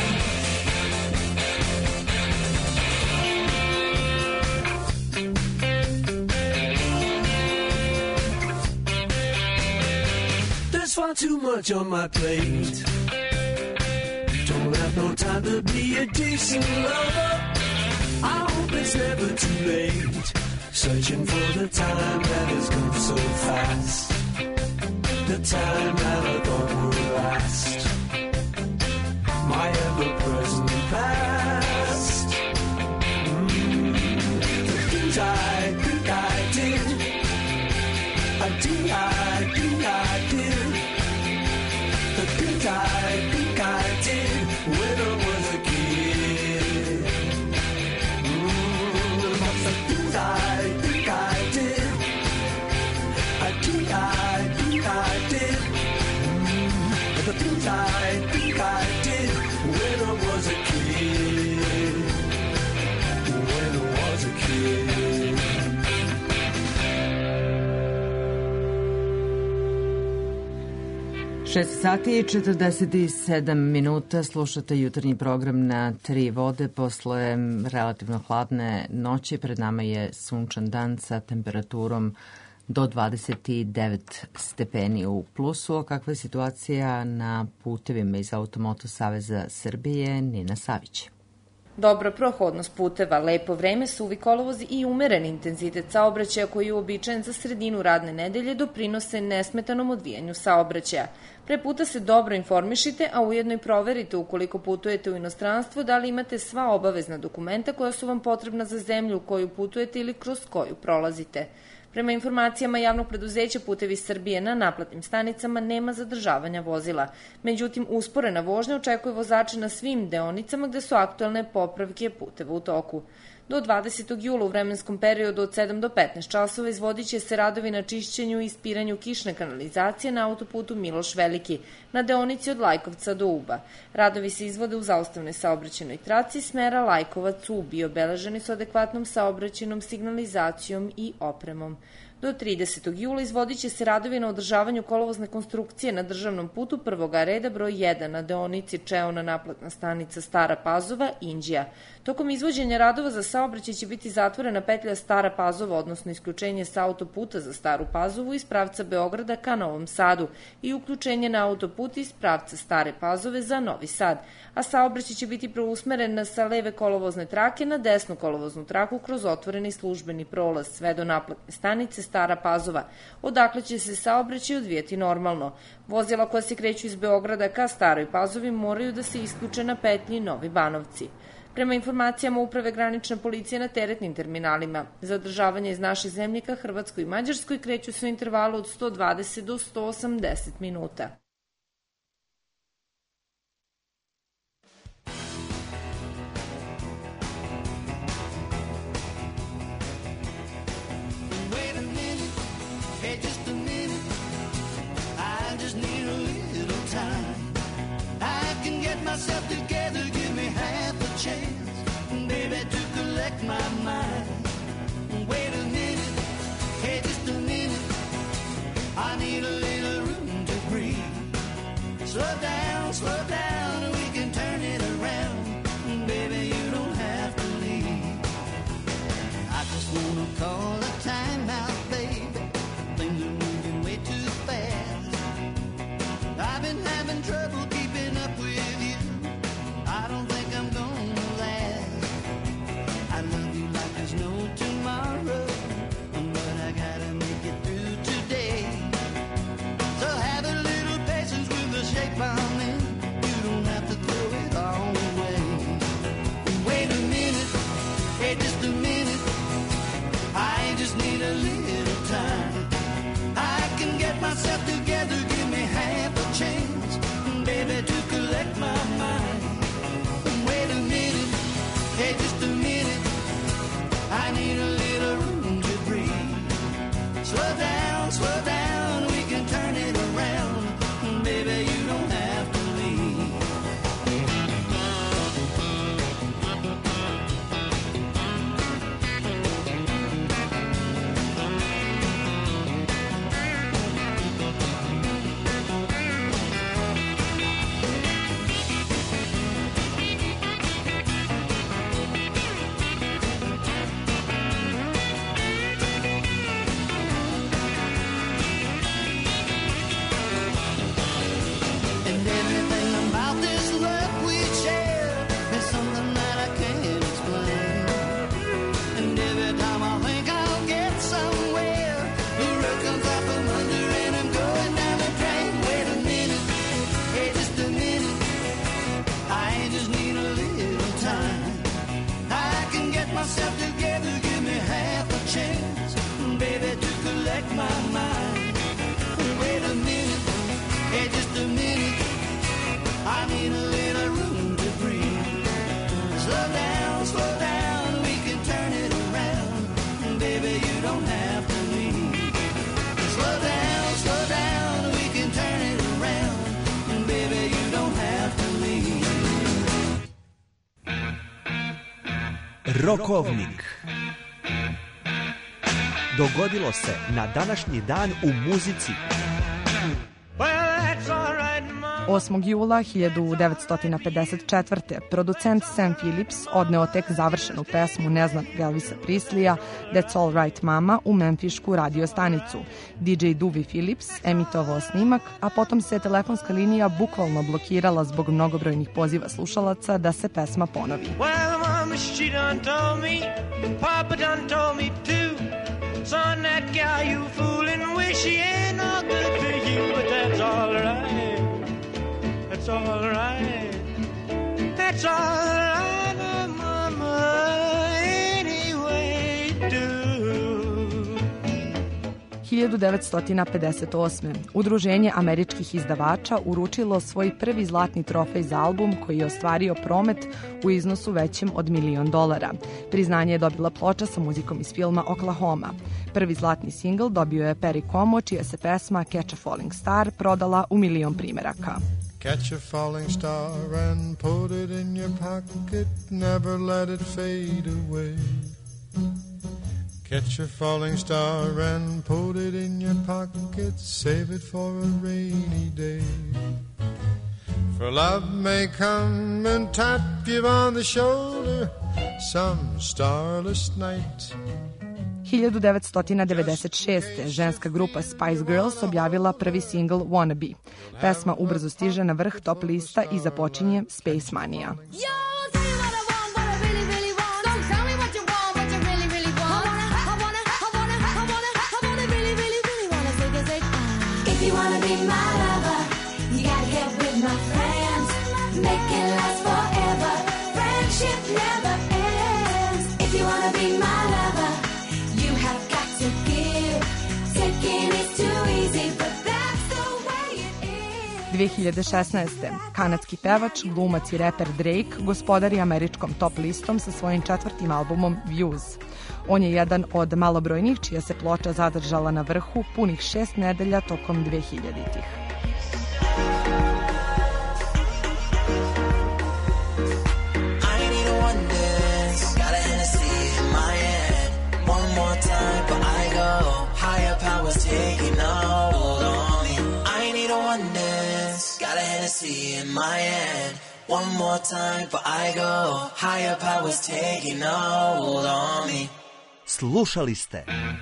L: There's far too much on my plate. Don't have no time to be a decent lover. I hope it's never too late. Searching for the time that has gone so fast. The time that I thought would last. My ever-present past. Mm. The things I think I did, I think I think I did. The things I think I did when I was a kid. Mm, the things I think I did, I think I think I did. Mm, the things I think I did when I was a kid. When I was a kid.
E: šest sati i četrdeset sedam minuta, slušate jutarnji program na Tri vode. Posle relativno hladne noći pred nama je sunčan dan sa temperaturom do dvadeset devet stepeni u plusu. A kakva je situacija na putevima iz Automoto Saveza Srbije? Nina Savić.
O: Dobra prohodnost puteva, lepo vreme, suvi kolovoz i umeren intenzitet saobraćaja koji je uobičajen za sredinu radne nedelje doprinose nesmetanom odvijanju saobraćaja. Pre puta se dobro informišite, a ujedno i proverite ukoliko putujete u inostranstvo da li imate sva obavezna dokumenta koja su vam potrebna za zemlju u koju putujete ili kroz koju prolazite. Prema informacijama javnog preduzeća Putevi Srbije, na naplatnim stanicama nema zadržavanja vozila. Međutim, usporena vožnja očekuje vozače na svim deonicama gde su aktuelne popravke puteva u toku. Do dvadesetog jula u vremenskom periodu od sedam do petnaest časova izvodit će se radovi na čišćenju i ispiranju kišne kanalizacije na autoputu Miloš Veliki, na deonici od Lajkovca do Uba. Radovi se izvode u zaustavnoj saobraćajnoj traci smera Lajkovac-Ub i obeleženi su adekvatnom saobraćajnom signalizacijom i opremom. Do tridesetog jula izvodit će se radovi na održavanju kolovozne konstrukcije na državnom putu prvoga reda broj jedan na deonici Čeona naplatna stanica Stara Pazova, Inđija. Tokom izvođenja radova za saobraćaj će biti zatvorena petlja Stara Pazova, odnosno isključenje sa autoputa za Staru Pazovu iz pravca Beograda ka Novom Sadu i uključenje na autoput iz pravca Stare Pazove za Novi Sad, a saobraćaj će biti preusmeren sa leve kolovozne trake na desnu kolovoznu traku kroz otvoreni službeni prolaz sve do naplatne stanice
U: Stara Pazova, odakle će se saobraćaj odvijeti normalno. Vozila koja se kreću iz Beograda ka Staroj Pazovi moraju da se isključe na petlji Novi Banovci. Prema informacijama Uprave granične policije na teretnim terminalima, zadržavanje iz naše zemlje ka Hrvatskoj i Mađarskoj kreću se u intervalu od sto dvadeset do sto osamdeset minuta.
L: Myself together, give me half a chance, baby, to collect my mind. Wait a minute, hey, just a minute, I need a little room to breathe. Slow down, slow down, we can turn it around, baby, you don't have to leave. I just wanna call a time out, baby, things are moving way too fast. I've been having trouble keeping up with you, I don't think I'm gonna last. I love you like there's no tomorrow, but I gotta make it through today. So have a little patience with the shape I'm in, you don't have to throw it all away. Wait a minute, hey, just a minute, I just need a little time. I can get myself together, give me half a chance, baby, to collect my mind. Wait a minute, hey, just a minute, I need a little room to breathe. Slow down, slow down, we can turn it around, baby, you don't have to leave. Myself together, give me half a chance, baby, to collect my mind. Wait a minute, hey, just a minute, I need a little room to breathe. Slow down, slow down, we can turn it around, baby, you don't have to leave. Slow down, slow down, we can turn it around, baby, you don't have to leave.
V: Rokovnik. Dogodilo se na današnji dan u muzici.
W: osmog jula hiljadu devetsto pedeset četvrte. producent Sam Phillips odneo tek završenu pesmu neznanog Elvisa Preslija That's All Right Mama u memfišku radio stanicu. D J Duvie Phillips emitovao snimak, a potom se telefonska linija bukvalno blokirala zbog mnogobrojnih poziva slušalaca da se pesma ponovi.
L: Well, mama, she done told me, papa done told me too. Son, that gal you foolin' with, she ain't no good for you, but that's all right. That's all right. That's all right, mama, anyway do.
W: hiljadu devetsto pedeset osme. Udruženje američkih izdavača uručilo svoj prvi zlatni trofej za album koji je ostvario promet u iznosu većem od milion dolara. Priznanje je dobila ploča sa muzikom iz filma Oklahoma. Prvi zlatni singl dobio je Perry Como, čija se pesma Catch a Falling Star prodala u milion primeraka.
X: Catch a falling star and put it in your pocket, never let it fade away. Catch a falling star and put it in your pocket, save it for a rainy day. For love may come and tap you on the shoulder some starless night.
W: hiljadu devetsto devedeset šeste. ženska grupa Spice Girls objavila prvi singl Wannabe. Pesma ubrzo stiže na vrh top lista i započinje Space Mania.
A: be my lover, you gotta get with my friends. Make it last forever. Friendship never ends. If you wanna be my lover, you have got to give. Taking is too easy, but that's the way it is.
W: dve hiljade šesnaeste. kanadski pevač, glumac i reper Drake gospodari američkom top listom sa svojim četvrtim albumom Views. On je jedan od malobrojnih čija se ploča zadržala na vrhu punih šest nedelja tokom dvehiljaditih.
L: Taking hold on me. I need a one dance. Got a Hennessy in my hand. One more time before I go. Higher powers taking hold on me.
V: Slušali ste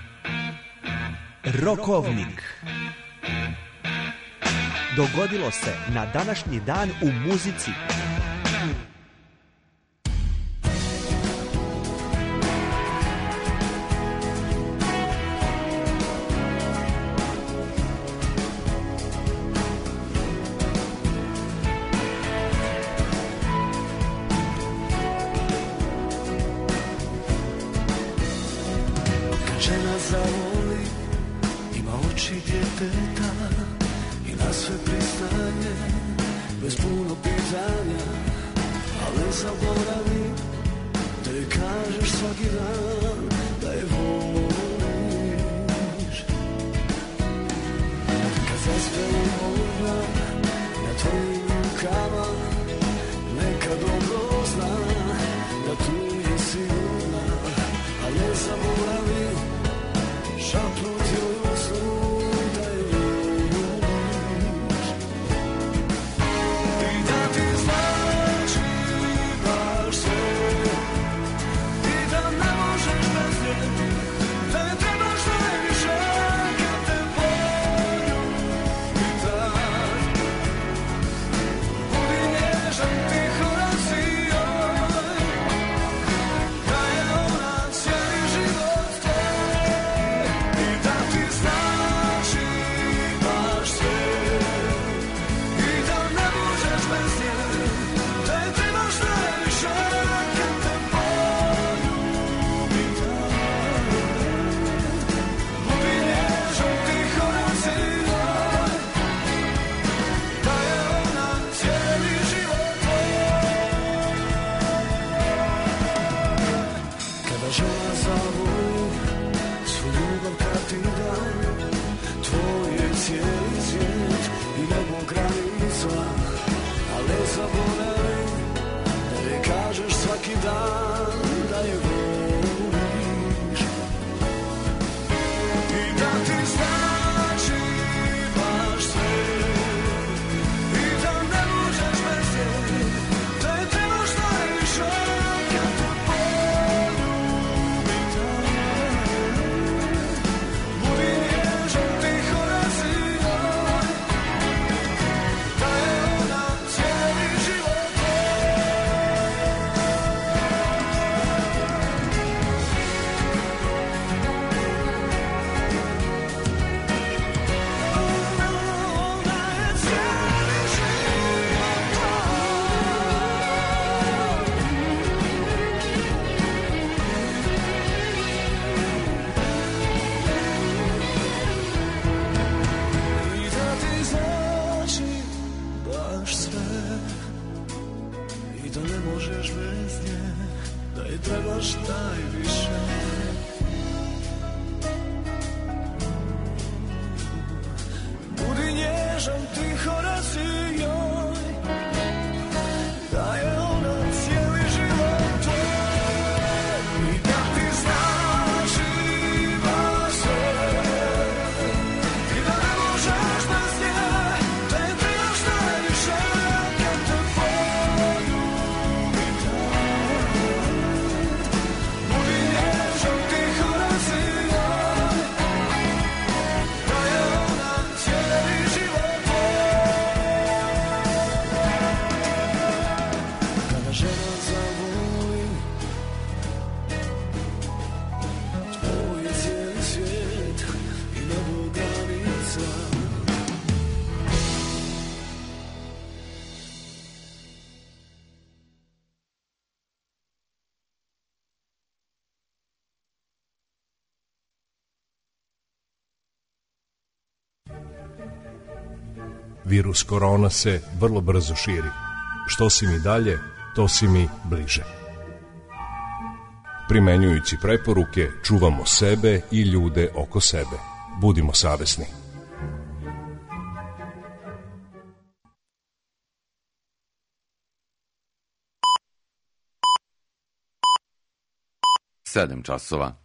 V: Rokovnik. Dogodilo se na današnji dan u muzici.
L: Žena zavoli, ima oči djeteta i na sve pristaje, bez puno pitanja, ali ne zaboravi da joj kažeš svaki dan da je voliš. Kad zaspe u mora na tvojim rukama, neka dobro zna da tu je sigurna, ali ne zaboravi šapnut joj u snu da je voliš. I da ti znači baš sve, i da ne možeš bez nje, da je trebaš najviše kad te poljubi tak. Budi nježan, tiho razsijaj, da je ona cijeli život tvoj. I da ti znači baš sve, i da ne možeš bez nje, da je trebaš najviše kad te poljubi tak. Budi nježan, tiho razsijaj, da je ona cijeli život tvoj. Kada žena zavoli, svu ljubav kad ti da, tvoj je cijeli svijet i nebo granica, ali ne zaboravi da joj kažeš svaki dan da je voliš. I da ti znači baš sve, i da ne možeš bez nje, da je trebaš najviše kad te poljubi tak. Budi nježan, tiho razsijaj, da je ona cijeli život tvoj.
B: Virus korona se vrlo brzo širi. Što si mi dalje, to si mi bliže. Primenjujući preporuke, čuvamo sebe i ljude oko sebe. Budimo savesni.
G: Sedam časova.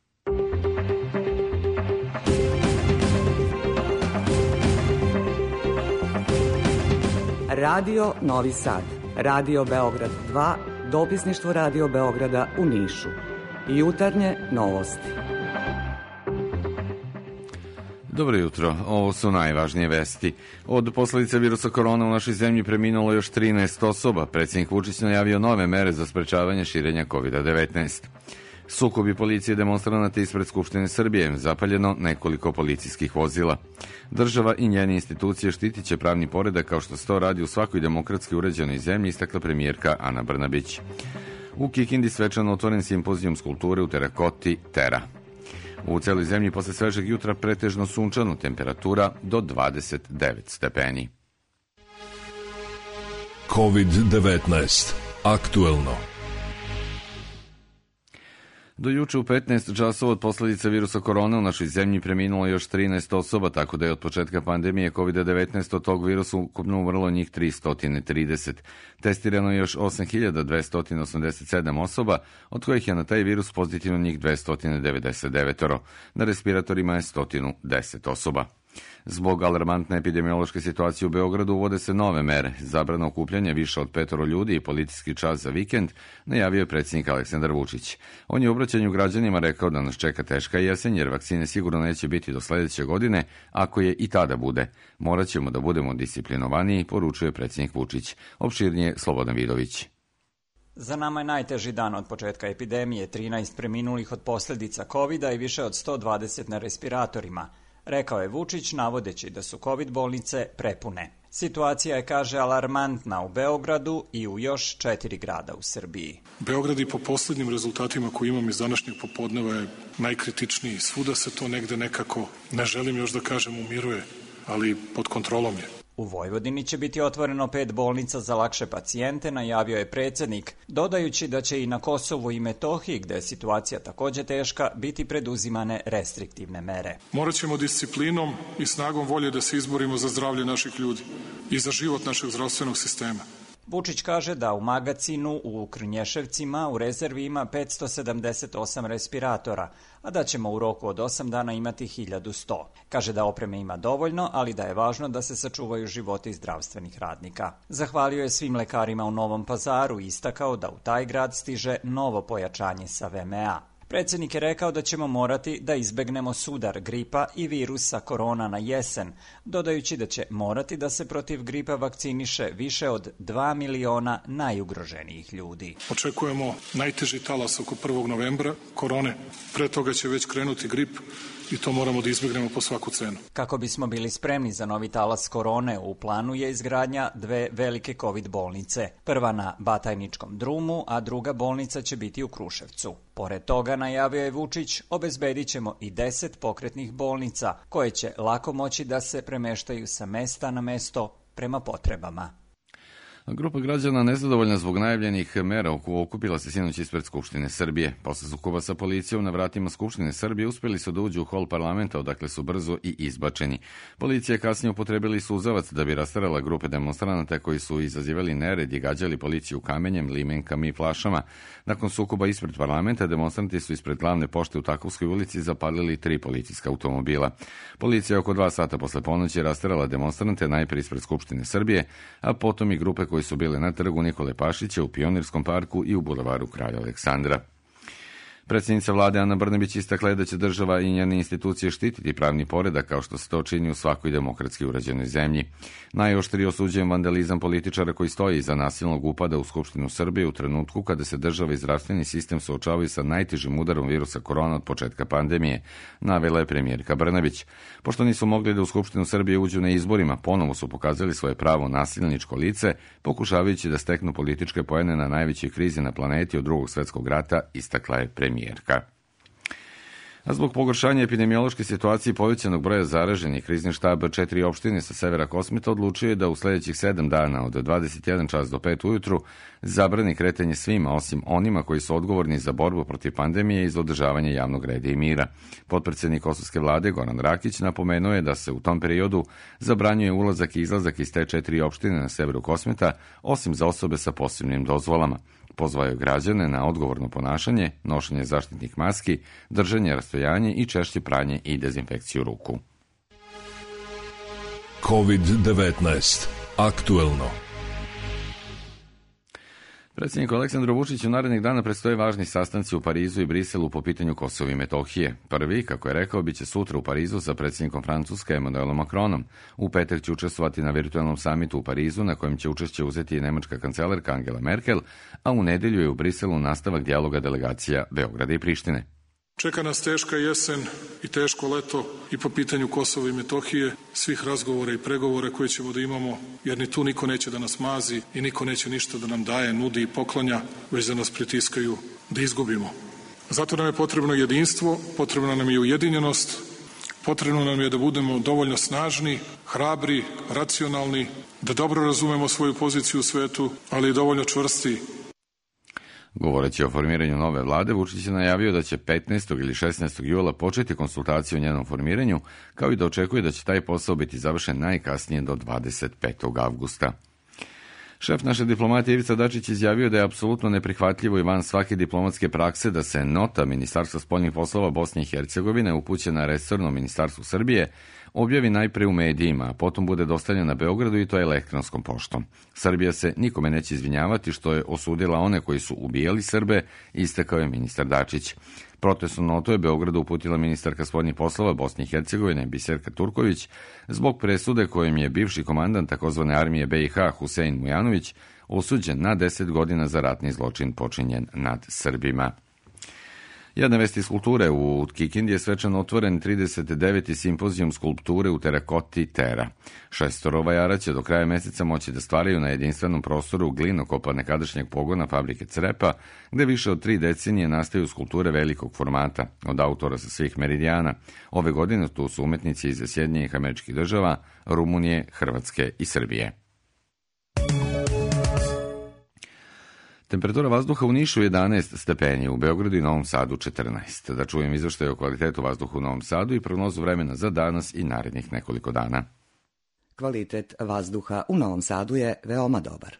H: Radio Novi Sad, Radio Beograd dva, dopisništvo Radio Beograda u Nišu. Jutarnje novosti.
G: Dobro jutro, ovo su najvažnije vesti. Od posledica virusa korona u našoj zemlji preminulo još trinaest osoba. Predsjednik Vučić najavio nove mere za sprečavanje širenja kovid devetnaest. Sukobi policije demonstranata ispred Skupštine Srbije, zapaljeno nekoliko policijskih vozila. Država i njene institucije štitit će pravni poredak kao što se to radi u svakoj demokratski uređenoj zemlji, istakla premijerka Ana Brnabić. U Kikindi svečano otvoren simpozijum kulture u terakoti Tera. U celoj zemlji posle svežeg jutra pretežno sunčano, temperatura do dvadeset devet stepeni.
B: kovid devetnaest. Aktuelno.
G: Do juče u petnaest časova od posledica virusa korona u našoj zemlji preminulo još trinaest osoba, tako da je od početka pandemije kovid devetnaest od tog virusa ukupno umrlo njih tristo trideset. Testirano je još osam hiljada dvesta osamdeset sedam osoba, od kojih je na taj virus pozitivno njih dvesta devedeset devet. Na respiratorima je sto deset osoba. Zbog alarmantne epidemiološke situacije u Beogradu uvode se nove mere. Zabrana okupljanja više od petoro ljudi i policijski čas za vikend, najavio je predsjednik Aleksandar Vučić. On je u obraćanju građanima rekao da nas čeka teška jesen, jer vakcine sigurno neće biti do sledeće godine, ako je i tada bude. Morat ćemo da budemo disciplinovaniji, poručuje predsjednik Vučić. Opširnije Slobodan Vidović.
I: Za nama je najteži dan od početka epidemije, trinaest preminulih od posljedica kovida i više od sto dvadeset na respiratorima, rekao je Vučić, navodeći da su kovid bolnice prepune. Situacija je, kaže, alarmantna u Beogradu i u još četiri grada u Srbiji.
P: Beograd i po posljednjim rezultatima koje imam iz današnjeg popodneva je najkritičniji. Svuda se to negde nekako, ne želim još da kažem, umiruje, ali pod kontrolom je.
I: U Vojvodini će biti otvoreno pet bolnica za lakše pacijente, najavio je predsjednik, dodajući da će i na Kosovu i Metohiji, gde je situacija također teška, biti preduzimane restriktivne mere.
P: Morat ćemo disciplinom i snagom volje da se izborimo za zdravlje naših ljudi i za život našeg zdravstvenog sistema.
I: Vučić kaže da u Magacinu, u Krnješevcima, u rezervi ima petsto sedamdeset osam respiratora, a da ćemo u roku od osam dana imati hiljadu sto. Kaže da opreme ima dovoljno, ali da je važno da se sačuvaju životi zdravstvenih radnika. Zahvalio je svim lekarima u Novom Pazaru i istakao da u taj grad stiže novo pojačanje sa V M A. Predsjednik je rekao da ćemo morati da izbegnemo sudar gripa i virusa korona na jesen, dodajući da će morati da se protiv gripa vakciniše više od dva miliona najugroženijih ljudi.
P: Očekujemo najteži talas oko prvog novembra korone, pre toga će već krenuti grip i to moramo da izbegnemo po svaku cenu.
I: Kako bismo bili spremni za novi talas korone, u planu je izgradnja dve velike kovid bolnice. Prva na Batajničkom drumu, a druga bolnica će biti u Kruševcu. Pored toga, najavio je Vučić, obezbedit ćemo i deset pokretnih bolnica, koje će lako moći da se premeštaju sa mesta na mesto prema potrebama.
G: Grupa građana nezadovoljna zbog najavljenih mera okupila se sinoć ispred Skupštine Srbije. Posle sukoba sa policijom na vratima Skupštine Srbije uspeli su da uđu u hol parlamenta, odakle su brzo i izbačeni. Policija je kasnije upotrebili suzavac da bi rastarala grupe demonstranata koji su izazivali nered i gađali policiju kamenjem, limenkama i flašama. Nakon sukoba ispred parlamenta, demonstranti su ispred glavne pošte u Takovskoj ulici zapalili tri policijska automobila. Policija je oko dva sata posle ponoći rastarala demonstrante najpre ispred Skupštine Srbije, a potom i grupe koji su bile na trgu Nikole Pašića, u Pionirskom parku i u bulevaru Kralja Aleksandra. Predsjednica vlade Ana Brnabić istakla je da će država i njene institucije štititi pravni poredak kao što se to čini u svakoj demokratski urađenoj zemlji. Najoštrije osuđujem vandalizam političara koji stoji iza nasilnog upada u Skupštinu Srbije u trenutku kada se država i zdravstveni sistem suočavaju sa najtežim udarom virusa korona od početka pandemije, navela je premijerka Brnabić. Pošto nisu mogli da u Skupštinu Srbije uđu na izborima, ponovo su pokazali svoje pravo nasilničko lice, pokušavajući da steknu političke poene na najvećoj krizi na planeti od drugog svetskog rata, istakla je premijerka. A zbog pogoršanja epidemiološke situacije i povećanog broja zaraženih, krizni štab četiri opštine sa severa Kosmeta odlučio je da u sledećih sedam dana od dvadeset jedan čas do pet ujutru zabrani kretanje svima osim onima koji su odgovorni za borbu protiv pandemije i za održavanje javnog reda i mira. Potpredsednik kosovske vlade Goran Rakić napomenuo je da se u tom periodu zabranjuje ulazak i izlazak iz te četiri opštine na severu Kosmeta, osim za osobe sa posebnim dozvolama. Pozvao je građane na odgovorno ponašanje, nošenje zaštitnih maski, držanje rastojanja i češće pranje i dezinfekciju ruku.
B: kovid devetnaest. Aktuelno.
G: Predsjedniku Aleksandru Vučiću narednih dana predstoje važni sastanci u Parizu i Briselu po pitanju Kosova i Metohije. Prvi, kako je rekao, biće sutra u Parizu sa predsjednikom Francuske Emmanuelom Macronom. U petak će učestvovati na virtualnom samitu u Parizu, na kojem će učešće uzeti i nemačka kancelarka Angela Merkel, a u nedelju je u Briselu nastavak dijaloga delegacija Beograda i Prištine.
C: Čeka nas teška jesen i teško leto i po pitanju Kosova i Metohije, svih razgovora i pregovora koje ćemo da imamo, jer ni tu niko neće da nas mazi i niko neće ništa da nam daje, nudi i poklanja, već da nas pritiskaju da izgubimo. Zato nam je potrebno jedinstvo, potrebna nam je ujedinjenost, potrebno nam je da budemo dovoljno snažni, hrabri, racionalni, da dobro razumemo svoju poziciju u svetu, ali i dovoljno čvrsti.
G: Govoreći o formiranju nove vlade, Vučić je najavio da će petnaestog ili šesnaestog jula početi konsultacije o njenom formiranju, kao i da očekuje da će taj posao biti završen najkasnije do dvadeset petog avgusta. Šef naše diplomatije Ivica Dačić izjavio da je apsolutno neprihvatljivo i van svake diplomatske prakse da se nota Ministarstva spoljnih poslova Bosne i Hercegovine upućena resornom ministarstvu Srbije objavi najpre u medijima, a potom bude dostavljena Beogradu i to elektronskom poštom. Srbija se nikome neće izvinjavati što je osudila one koji su ubijali Srbe, istakao je ministar Dačić. Protestnu notu je Beogradu uputila ministarka spoljnih poslova Bosne i Hercegovine Biserka Turković zbog presude kojim je bivši komandant takozvane armije B i H Husein Mujanović osuđen na deset godina za ratni zločin počinjen nad Srbima. Jedna vest iz kulture. U Kikindi je svečano otvoren trideset deveti simpozijum skulpture u terakoti Tera. Šestoro vajara će do kraja meseca moći da stvaraju na jedinstvenom prostoru glinokopa nekadašnjeg pogona fabrike Crepa, gde više od tri decenije nastaju skulpture velikog formata, od autora sa svih meridijana. Ove godine tu su umetnici iz Sjedinjenih Američkih Država, Rumunije, Hrvatske i Srbije. Temperatura vazduha u Nišu jedanaest stepeni, u Beogradu i Novom Sadu četrnaest. Da čujem izveštaj o kvalitetu vazduha u Novom Sadu i prognozu vremena za danas i narednih nekoliko dana.
H: Kvalitet vazduha u Novom Sadu je veoma dobar.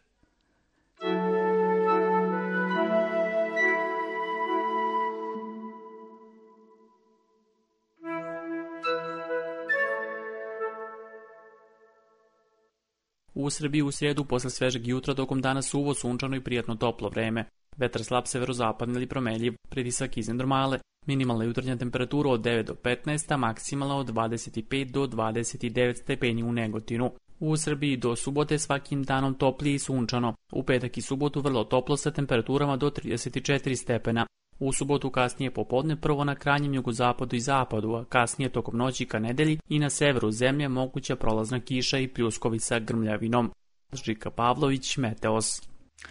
N: U Srbiji u srijedu posle svežeg jutra tokom dana suvo, sunčano i prijatno toplo vreme. Vetar slab severozapadni ili promenljiv, pritisak iznad normale. Minimalna jutarnja temperatura od devet do petnaest, a maksimalna od dvadeset pet do dvadeset devet stepeni u Negotinu. U Srbiji do subote svakim danom toplije i sunčano. U petak i subotu vrlo toplo sa temperaturama do trideset četiri stepena. U subotu kasnije popodne prvo na krajnjem jugozapadu i zapadu, a kasnije tokom noći ka nedelji i na severu zemlje moguća prolazna kiša i pljuskovi sa grmljavinom. Žika Pavlović, Meteos.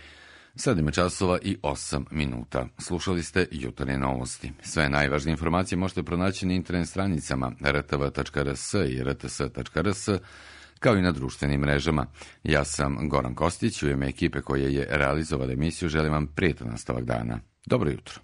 G: Sad ima časova i osam minuta. Slušali ste jutarnje novosti. Sve najvažnije informacije možete pronaći na internet stranicama r t v tačka r s i r t s tačka r s, kao i na društvenim mrežama. Ja sam Goran Kostić, u ime ekipe koja je realizovala emisiju želim vam prijetan nastavak dana. Dobro jutro.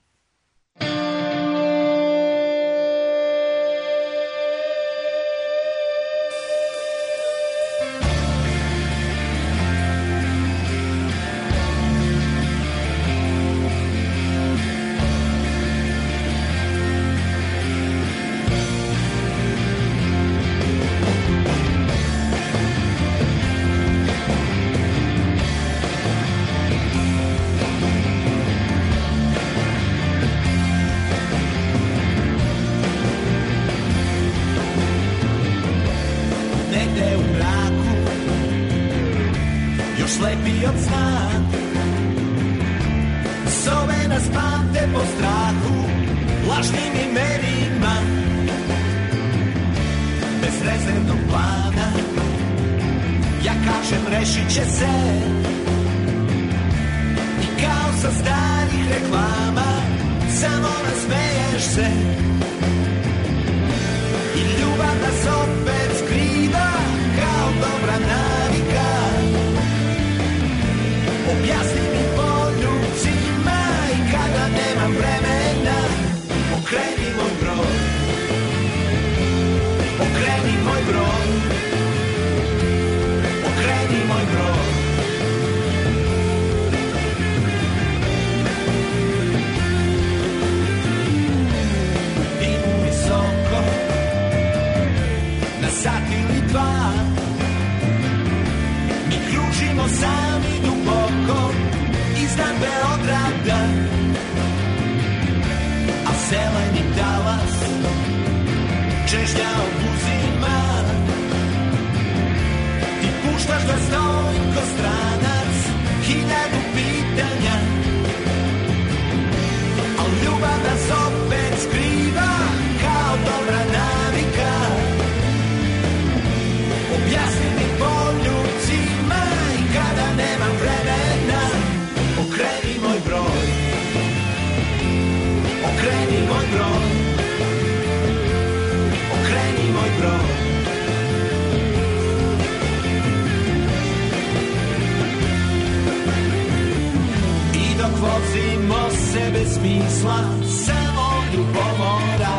L: Samo nasmeješ se čežnja obuzima. Ti puštaš da stojim ko stranac, hiljadu pitanja, al ljubav nas opet skriva kao dobra navika. Objasni mi poljubcima i kada nemam vremena, okreni moj broj, okreni moj broj, okreni moj broj. I dok vozimo se bez smisla, samo ljubomora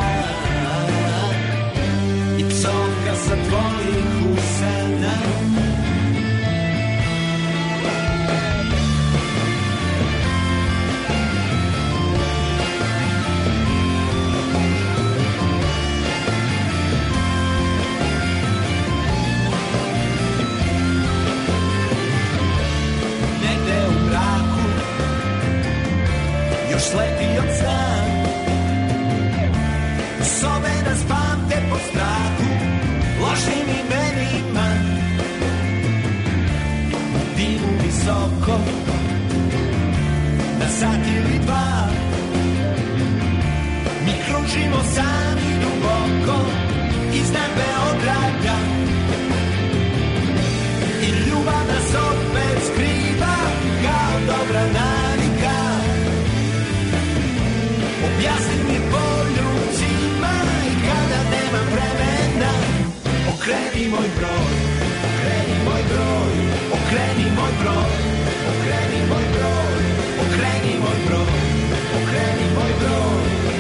L: i psovka sa tvojih usana. Još sleti od sna, sobe nas pamte po strahu, lošim imenima, divu visoko, na sat ili dva, mi kružimo sami duboko, iznad Beograda, i ljubav nas opet skriva, kao dobra navika. Objasni mi poljubcima i kada nemam vremena, okreni moj broj, okreni moj broj, okreni moj broj, okreni moj broj, okreni moj broj, okreni moj broj,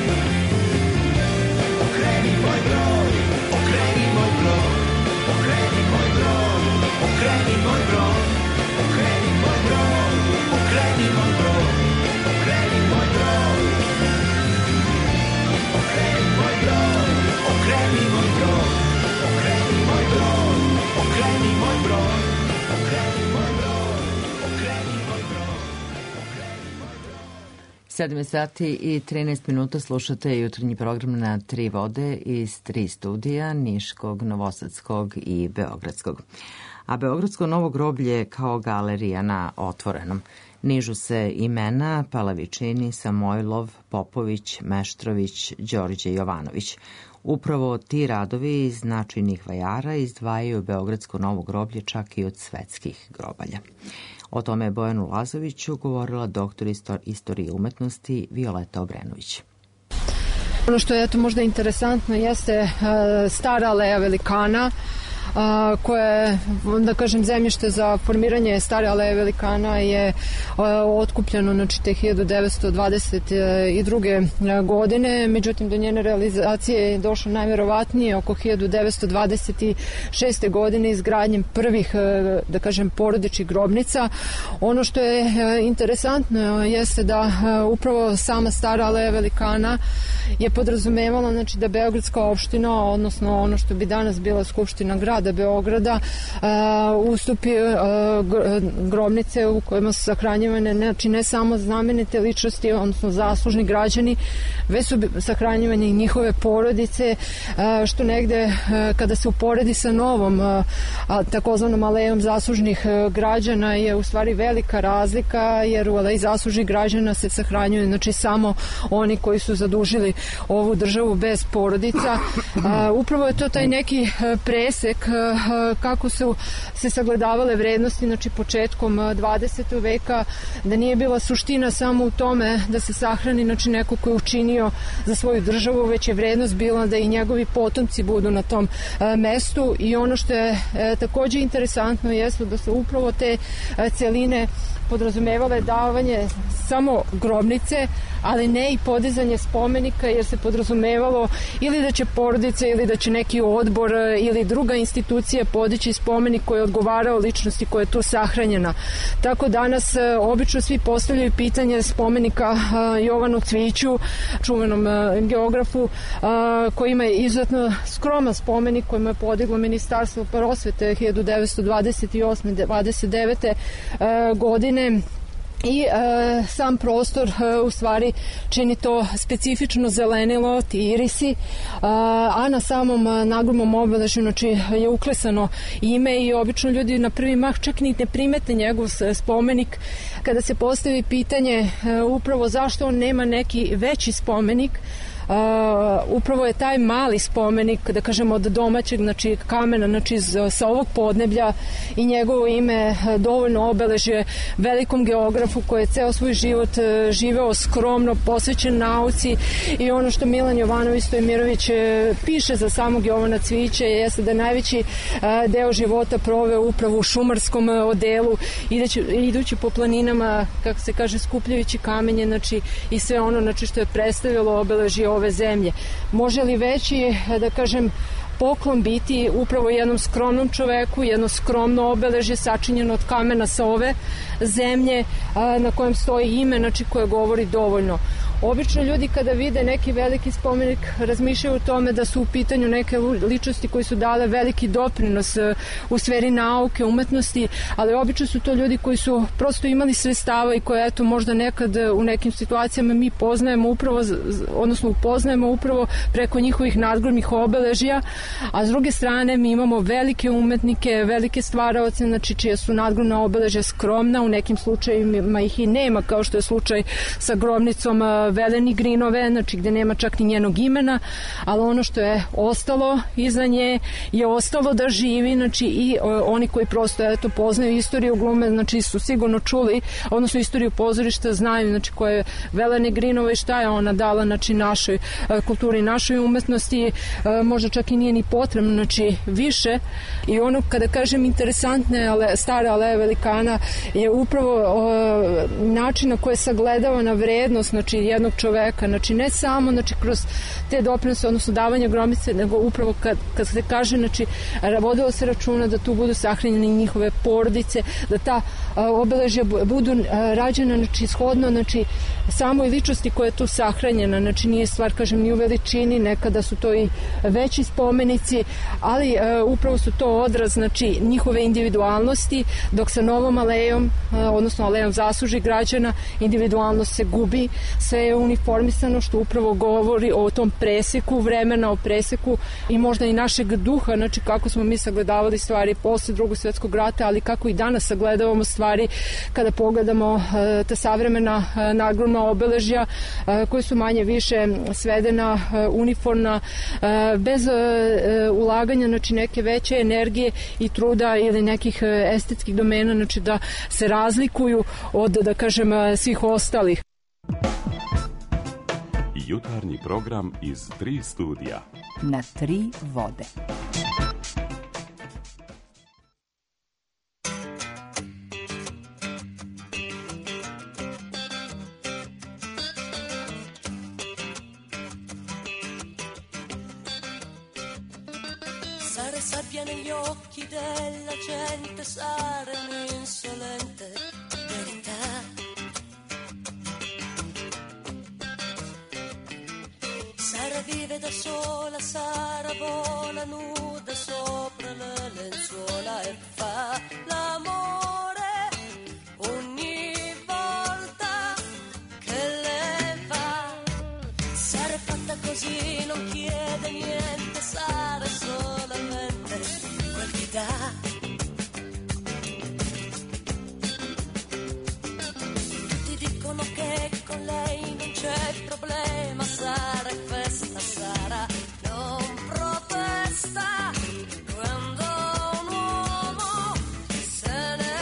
L: okreni moj broj, okreni moj broj, okreni moj broj, okreni moj broj, okreni moj broj, okreni moj broj, okreni moj broj. Okreni moj broj, okreni moj broj, okreni moj broj, okreni moj broj, okreni moj broj, okreni moj broj.
E: sedam sati i trinaest minuta, slušate jutarnji program na Tri vode iz tri studija, Niškog, Novosadskog i Beogradskog. A Beogradsko novo groblje kao galerija na otvorenom. Nižu se imena Palavičini, Samojlov, Popović, Meštrović, Đorđe Jovanović. Upravo ti radovi iz značajnih vajara izdvajaju Beogradsko novo groblje čak i od svetskih grobalja. O tome je Bojanu Lazoviću govorila doktor istorije umetnosti Violeta Obrenović.
R: Ono što je eto možda interesantno jeste uh, stara aleja velikana, a, koje, da kažem, zemljište za formiranje stare aleje velikana je a, otkupljeno znači, te hiljadu devetsto dvadeset druge godine, međutim do njene realizacije je došlo najverovatnije oko hiljadu devetsto dvadeset šeste godine izgradnjem prvih, da kažem, porodičnih grobnica. Ono što je interesantno jeste da upravo sama stara aleja velikana je podrazumevala znači, da Beogradska opština, odnosno ono što bi danas bila Skupština grada Beograda, uh, ustupi uh, grobnice u kojima su sahranjivane znači, ne samo znamenite ličnosti, odnosno zaslužni građani, već su sahranjivane i njihove porodice, uh, što negde uh, kada se uporedi sa novom uh, takozvanom alejom zaslužnih uh, građana je u stvari velika razlika, jer u aleji zaslužnih građana se sahranjuju znači, samo oni koji su zadužili ovu državu bez porodica. Uh, upravo je to taj neki presek kako su se sagledavale vrednosti znači početkom dvadesetog veka, da nije bila suština samo u tome da se sahrani znači neko ko je učinio za svoju državu, već je vrednost bila da i njegovi potomci budu na tom e, mestu. I ono što je e, takođe interesantno jeste da su upravo te e, celine podrazumevale davanje samo grobnice, ali ne i podizanje spomenika, jer se podrazumevalo ili da će porodice ili da će neki odbor ili druga institucija podići spomenik koji je odgovarao ličnosti koja je tu sahranjena. Tako danas obično svi postavljaju pitanje spomenika Jovanu Cviću, čuvenom geografu, koji ima izuzetno skroman spomenik kojima je podiglo Ministarstvo prosvete hiljadu devetsto dvadeset osme dvadeset devete godine.
F: i e, sam prostor e, u stvari čini to specifično zelenilo, ti irisi, a, a na samom nagrobnom obeležju znači, je uklesano ime i obično ljudi na prvi mah čak ni ne primete njegov spomenik. Kada se postavi pitanje e, upravo zašto on nema neki veći spomenik, Uh, upravo je taj mali spomenik, da kažemo od domaćeg znači, kamena znači, sa ovog podneblja i njegovo ime dovoljno obeležje velikom geografu koji je ceo svoj život živeo skromno, posvećen nauci i ono što Milan Jovanović Stojmirović piše za samog Jovana Cvijića jeste da najveći uh, deo života proveo upravo u šumarskom odelu, idući, idući po planinama, kako se kaže, skupljajući kamenje znači, i sve ono znači, što je predstavilo obeležje ove zemlje. Može li veći, da kažem, poklon biti upravo jednom skromnom čoveku, jedno skromno obeležje sačinjeno od kamena sa ove zemlje a, na kojem stoji ime, znači koje govori dovoljno. Obično ljudi kada vide neki veliki spomenik razmišljaju o tome da su u pitanju neke ličnosti koji su dale veliki doprinos u sferi nauke, umetnosti, ali obično su to ljudi koji su prosto imali sredstava i koje eto možda nekad u nekim situacijama mi poznajemo upravo, odnosno upoznajemo upravo preko njihovih nadgrobnih obeležja, a s druge strane mi imamo velike umetnike, velike stvaraoce, znači čije su nadgrobna obeležja skromna, u nekim slučajima ih i nema, kao što je slučaj sa grobnicom Veleni Grinove, znači gde nema čak ni njenog imena, ali ono što je ostalo iza nje je ostalo da živi, znači i o, oni koji prosto eto poznaju istoriju glume, znači su sigurno čuli, odnosno istoriju pozorišta, znaju znači koje je Velene Grinove i šta je ona dala znači našoj e, kulturi, našoj umetnosti, e, možda čak i nije ni potrebno, znači više. I ono kada kažem interesantne ale, stare aleje velikana je upravo o, način na koje sagledava na vrednost znači jednog čoveka, znači ne samo znači kroz te doprinose, odnosno davanje grobnice, nego upravo kad, kad se kaže, znači vodilo se računa da tu budu sahranjene njihove porodice, da ta a, obeležja budu a, rađena znači shodno znači samoj ličnosti koja je tu sahranjena, znači nije stvar kažem ni u veličini, nekada su to i veći spomenici, ali a, upravo su to odraz znači njihove individualnosti, dok sa novom alejom, a, odnosno alejom zaslužnih građana, individualnost se gubi, sve je uniformisano, što upravo govori o tom preseku vremena, o preseku i možda i našeg duha, znači kako smo mi sagledavali stvari posle Drugog svjetskog rata, ali kako i danas sagledavamo stvari kada pogledamo uh, ta savremena uh, nadgrobna obeležja uh, koji su manje više svedena, uh, uniformna, uh, bez uh, ulaganja znači neke veće energije i truda ili nekih uh, estetskih domena, znači da se razlikuju od, da kažem, uh, svih ostalih.
J: Jutarnji program iz tri studija.
K: Na tri vode.
M: Sare sabbia negli occhi della gente, sare un'insolente verità. Sara vive da sola, Sara vola nuda sopra le lenzuola e fa l'amore ogni volta che le va. Sara è fatta così, non chiede niente, Sara è solamente quel che dà. Tutti dicono che con lei non c'è problema, Sara è festa, Sara non protesta quando un uomo se ne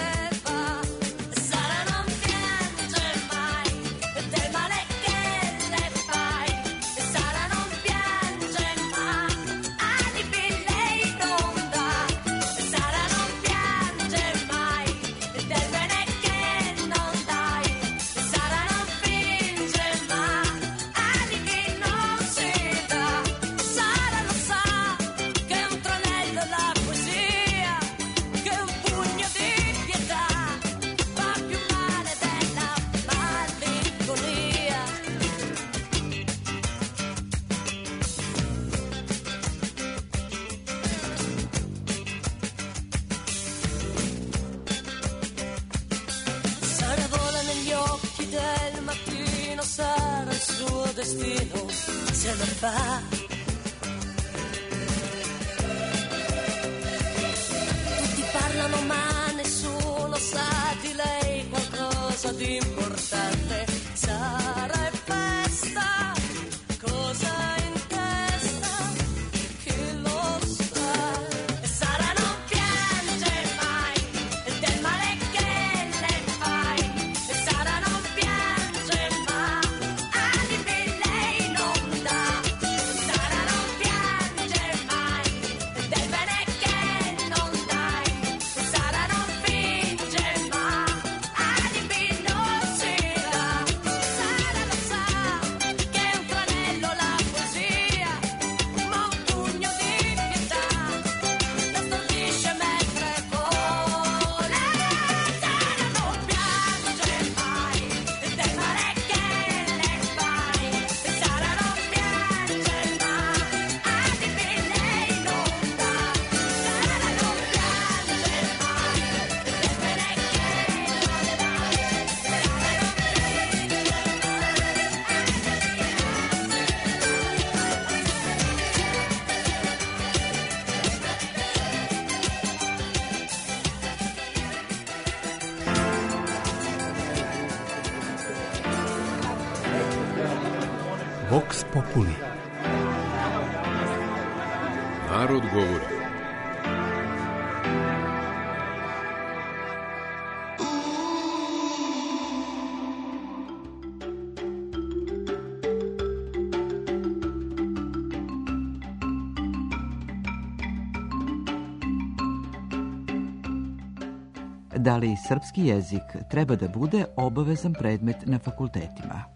M: ce la fa. Tutti parlano ma nessuno sa di lei qualcosa di importante. Sarà festa, cosa in testa, chi lo sa. E Sara non piange mai del male che le fai. E Sara non piange mai, anime lei non dà. Sara non piange mai del bene che non dai. Sara non finge mai, anime non si dà. Sara lo sa che è un tranello la poesia, ma un pugno di pietà la stordisce mentre vola. Sara non piange mai del male che le fai. Sara non piange mai, anime lei non dà. Sara non piange mai del bene che non
B: Vox Populi. Narod govori.
D: Da li srpski jezik treba da bude obavezan predmet na fakultetima?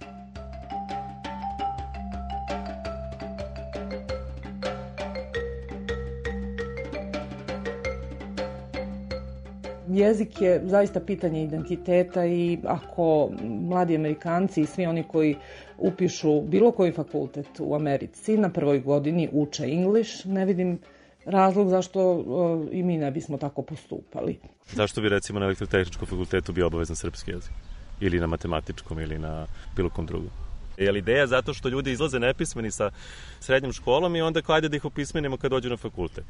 Q: Jezik je zaista pitanje identiteta i ako mladi Amerikanci i svi oni koji upišu bilo koji fakultet u Americi na prvoj godini uče English, ne vidim razlog zašto uh, i mi ne bismo tako postupali.
S: Zašto bi recimo na elektrotehničkom fakultetu bio obavezan srpski jezik? Ili na matematičkom ili na bilo kom drugom? Je li ideja zato što ljudi izlaze nepismeni sa srednjom školom i onda kao ajde da ih opismenimo kad dođu na fakultet?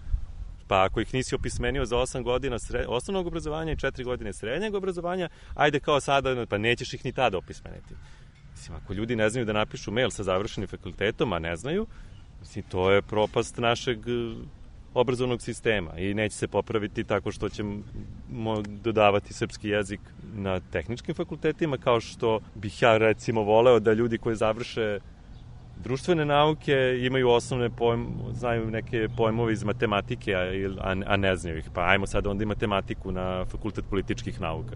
S: Pa ako ih nisi opismenio za osam godina sre... osnovnog obrazovanja i četiri godine srednjeg obrazovanja, ajde kao sada, pa nećeš ih ni tada opismeniti. Mislim, ako ljudi ne znaju da napišu mail sa završenim fakultetom, a ne znaju, mislim, to je propast našeg obrazovnog sistema i neće se popraviti tako što ćemo dodavati srpski jezik na tehničkim fakultetima, kao što bih ja recimo voleo da ljudi koji završe društvene nauke imaju osnovne pojm, znaju neke pojmove iz matematike, a, a ne znaju ih. Pa ajmo sad onda i matematiku na fakultet političkih nauka.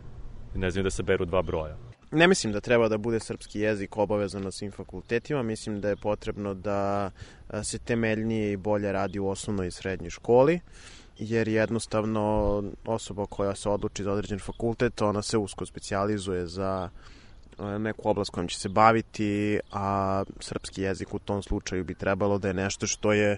S: Ne znaju da se beru dva broja.
T: Ne mislim da treba da bude srpski jezik obavezan na svim fakultetima. Mislim da je potrebno da se temeljnije i bolje radi u osnovnoj i srednjoj školi, jer jednostavno osoba koja se odluči za određen fakultet, ona se usko specijalizuje za neku oblast kojom će se baviti, a srpski jezik u tom slučaju bi trebalo da je nešto što je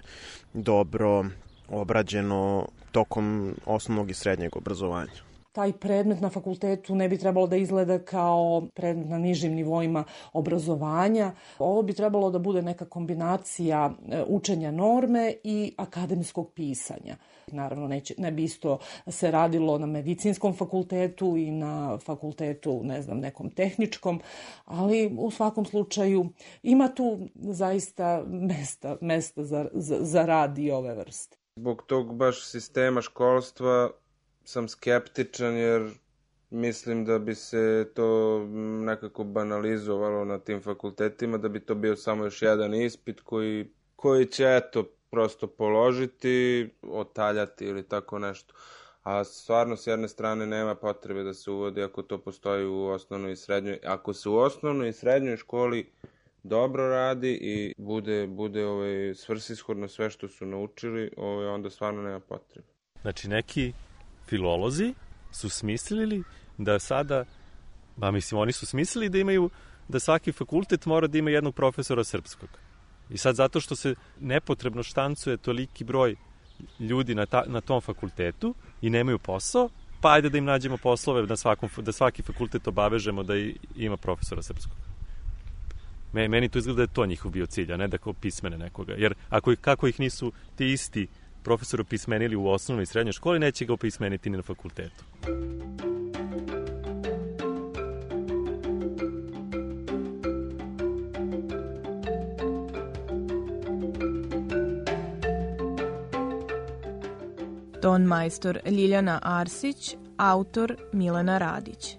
T: dobro obrađeno tokom osnovnog i srednjeg obrazovanja.
Q: Taj predmet na fakultetu ne bi trebalo da izgleda kao predmet na nižim nivoima obrazovanja. Ovo bi trebalo da bude neka kombinacija učenja norme i akademskog pisanja. Naravno, neće, ne bi isto se radilo na medicinskom fakultetu i na fakultetu, ne znam, nekom tehničkom, ali u svakom slučaju ima tu zaista mesta, mesta za, za, za rad i ove vrste.
Y: Zbog tog baš sistema školstva sam skeptičan jer mislim da bi se to nekako banalizovalo na tim fakultetima, da bi to bio samo još jedan ispit koji, koji će eto prosto položiti, otaljati ili tako nešto. A stvarno s jedne strane nema potrebe da se uvodi ako to postoji u osnovnoj i srednjoj. Ako se u osnovnoj i srednjoj školi dobro radi i bude, bude ovaj, svrsishodno sve što su naučili, ovaj, onda stvarno nema potrebe.
S: Znači neki filolozi su smislili da sada, ba mislim, oni su smislili da imaju, da svaki fakultet mora da ima jednog profesora srpskog. I sad zato što se nepotrebno štancuje toliki broj ljudi na, ta, na tom fakultetu i nemaju posao, pa ajde da im nađemo poslove na svakom, da svaki fakultet obavežemo da i, ima profesora srpskog. Meni to izgleda da je to njihov bio cilj, a ne da kao pismene nekoga. Jer ako, kako ih nisu ti isti profesori pismenili u osnovnoj i srednjoj školi, neće ga opismeniti ni na fakultetu.
A: Ton majstor Ljiljana Arsić, autor Milena Radić.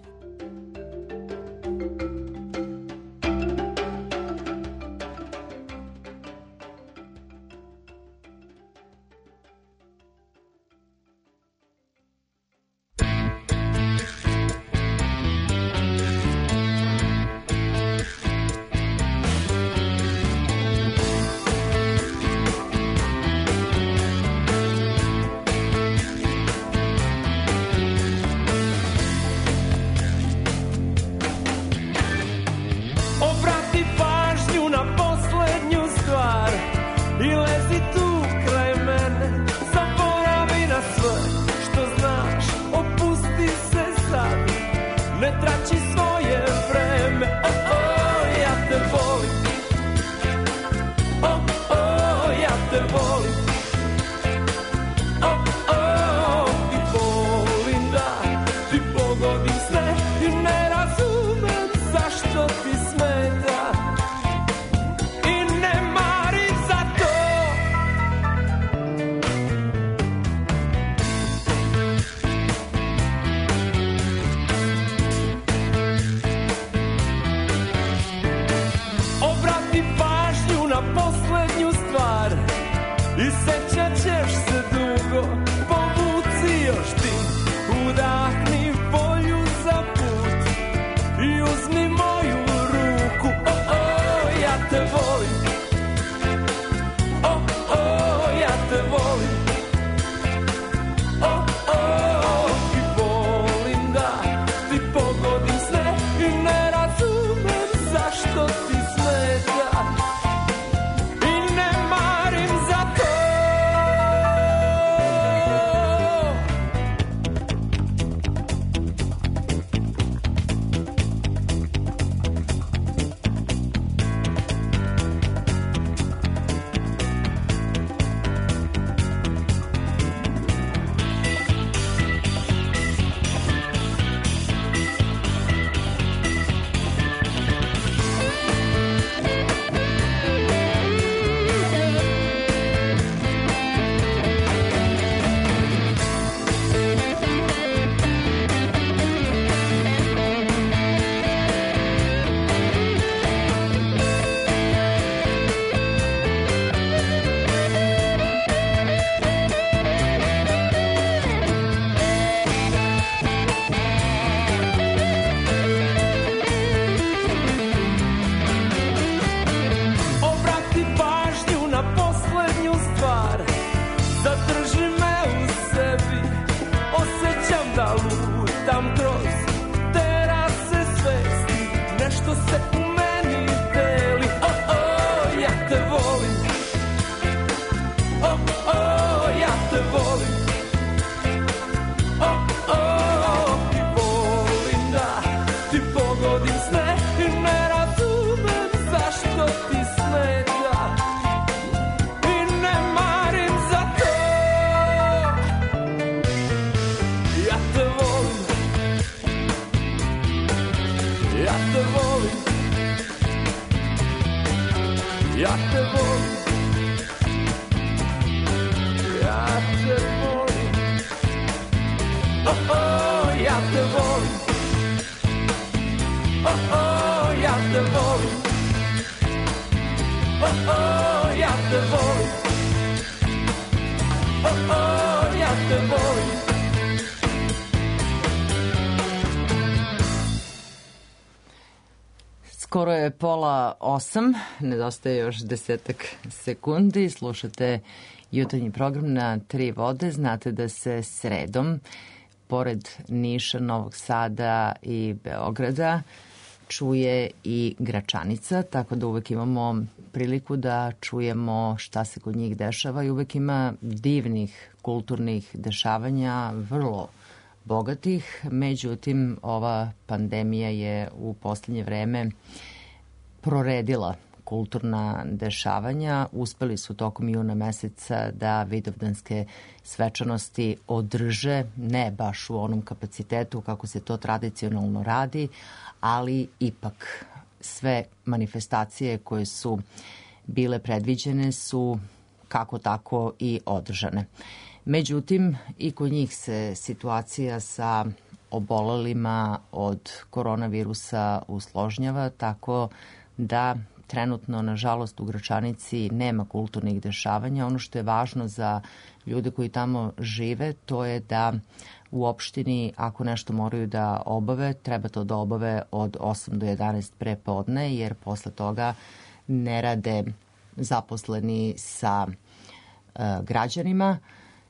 E: Skoro je pola osam, nedostaje još desetak sekundi, slušate jutarnji program na Tri vode. Znate da se sredom, pored Niša, Novog Sada i Beograda, čuje i Gračanica, tako da uvek imamo priliku da čujemo šta se kod njih dešava i uvek ima divnih kulturnih dešavanja, vrlo bogatih. Međutim, ova pandemija je u poslednje vreme proredila kulturna dešavanja. Uspeli su tokom juna meseca da vidovdanske svečanosti održe, ne baš u onom kapacitetu kako se to tradicionalno radi, ali ipak sve manifestacije koje su bile predviđene su kako tako i održane. Međutim, i kod njih se situacija sa obolelima od koronavirusa usložnjava, tako da trenutno, nažalost, u Gračanici nema kulturnih dešavanja. Ono što je važno za ljude koji tamo žive, to je da u opštini, ako nešto moraju da obave, treba to da obave od osam do jedanaest pre podne, jer posle toga ne rade zaposleni sa uh, građanima.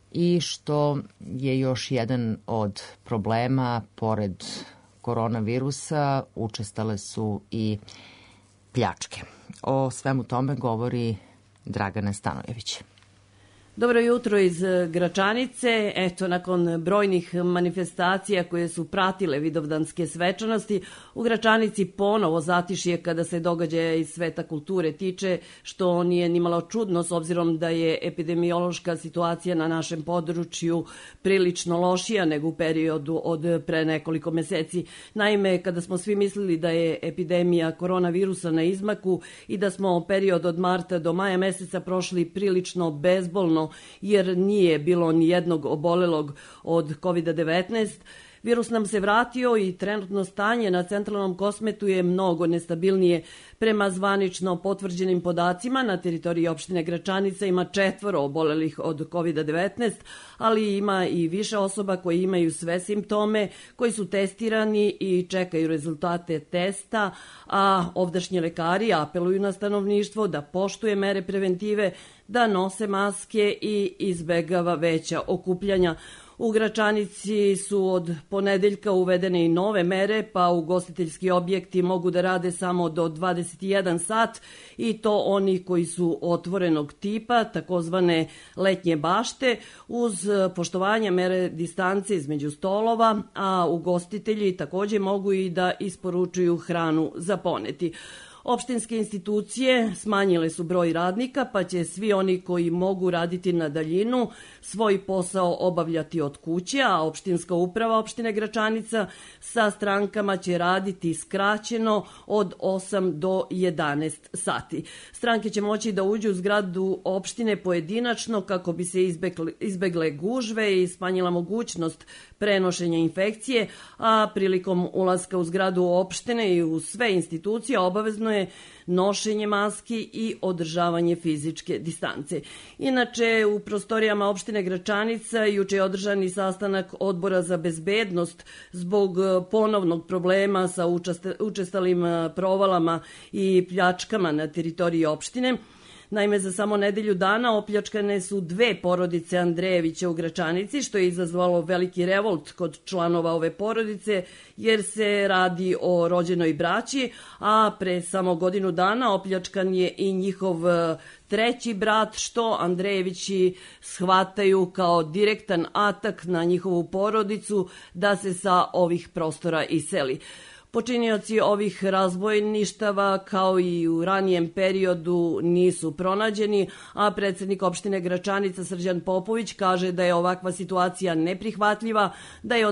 E: I što je još jedan od problema, pored koronavirusa, učestale su i pljačke. O svemu tome govori Dragana Stanojević.
O: Dobro jutro iz Gračanice. Eto, nakon brojnih manifestacija koje su pratile vidovdanske svečanosti, u Gračanici ponovo zatišje kada se događaja iz sveta kulture tiče, što nije nimalo čudno s obzirom da je epidemiološka situacija na našem području prilično lošija nego u periodu od pre nekoliko meseci. Naime, kada smo svi mislili da je epidemija koronavirusa na izmaku i da smo period od marta do maja meseca prošli prilično bezbolno, jer nije bilo ni jednog obolelog od kovid devetnaest, virus nam se vratio i trenutno stanje na centralnom Kosmetu je mnogo nestabilnije. Prema zvanično potvrđenim podacima, na teritoriji opštine Gračanica ima četvoro obolelih od kovid devetnaest, ali ima i više osoba koji imaju sve simptome, koji su testirani i čekaju rezultate testa, a ovdašnji lekari apeluju na stanovništvo da poštuje mere preventive, da nose maske i izbegava veća okupljanja. U Gračanici su od ponedeljka uvedene i nove mere, pa ugostiteljski objekti mogu da rade samo do dvadeset jedan sat i to oni koji su otvorenog tipa, takozvane letnje bašte, uz poštovanje mere distance između stolova, a ugostitelji takođe mogu i da isporučuju hranu za poneti. Opštinske institucije smanjile su broj radnika, pa će svi oni koji mogu raditi na daljinu svoj posao obavljati od kuće, a opštinska uprava opštine Gračanica sa strankama će raditi skraćeno od osam do jedanaest sati. Stranke će moći da uđu u zgradu opštine pojedinačno kako bi se izbegle, izbegle gužve i smanjila mogućnost prenošenja infekcije, a prilikom ulaska u zgradu opštine i u sve institucije obavezno je nošenje maski i održavanje fizičke distance. Inače, u prostorijama opštine Gračanica juče je održani sastanak Odbora za bezbednost zbog ponovnog problema sa učestalim provalama i pljačkama na teritoriji opštine. Naime, za samo nedelju dana opljačkane su dve porodice Andrejevića u Gračanici, što je izazvalo veliki revolt kod članova ove porodice, jer se radi o rođenoj braći, a pre samo godinu dana opljačkan je i njihov treći brat, što Andrejevići shvataju kao direktan atak na njihovu porodicu da se sa ovih prostora iseli. Počinioci ovih razbojništava, kao i u ranijem periodu, nisu pronađeni, a predsednik opštine Gračanica Srđan Popović kaže da je ovakva situacija neprihvatljiva, da je od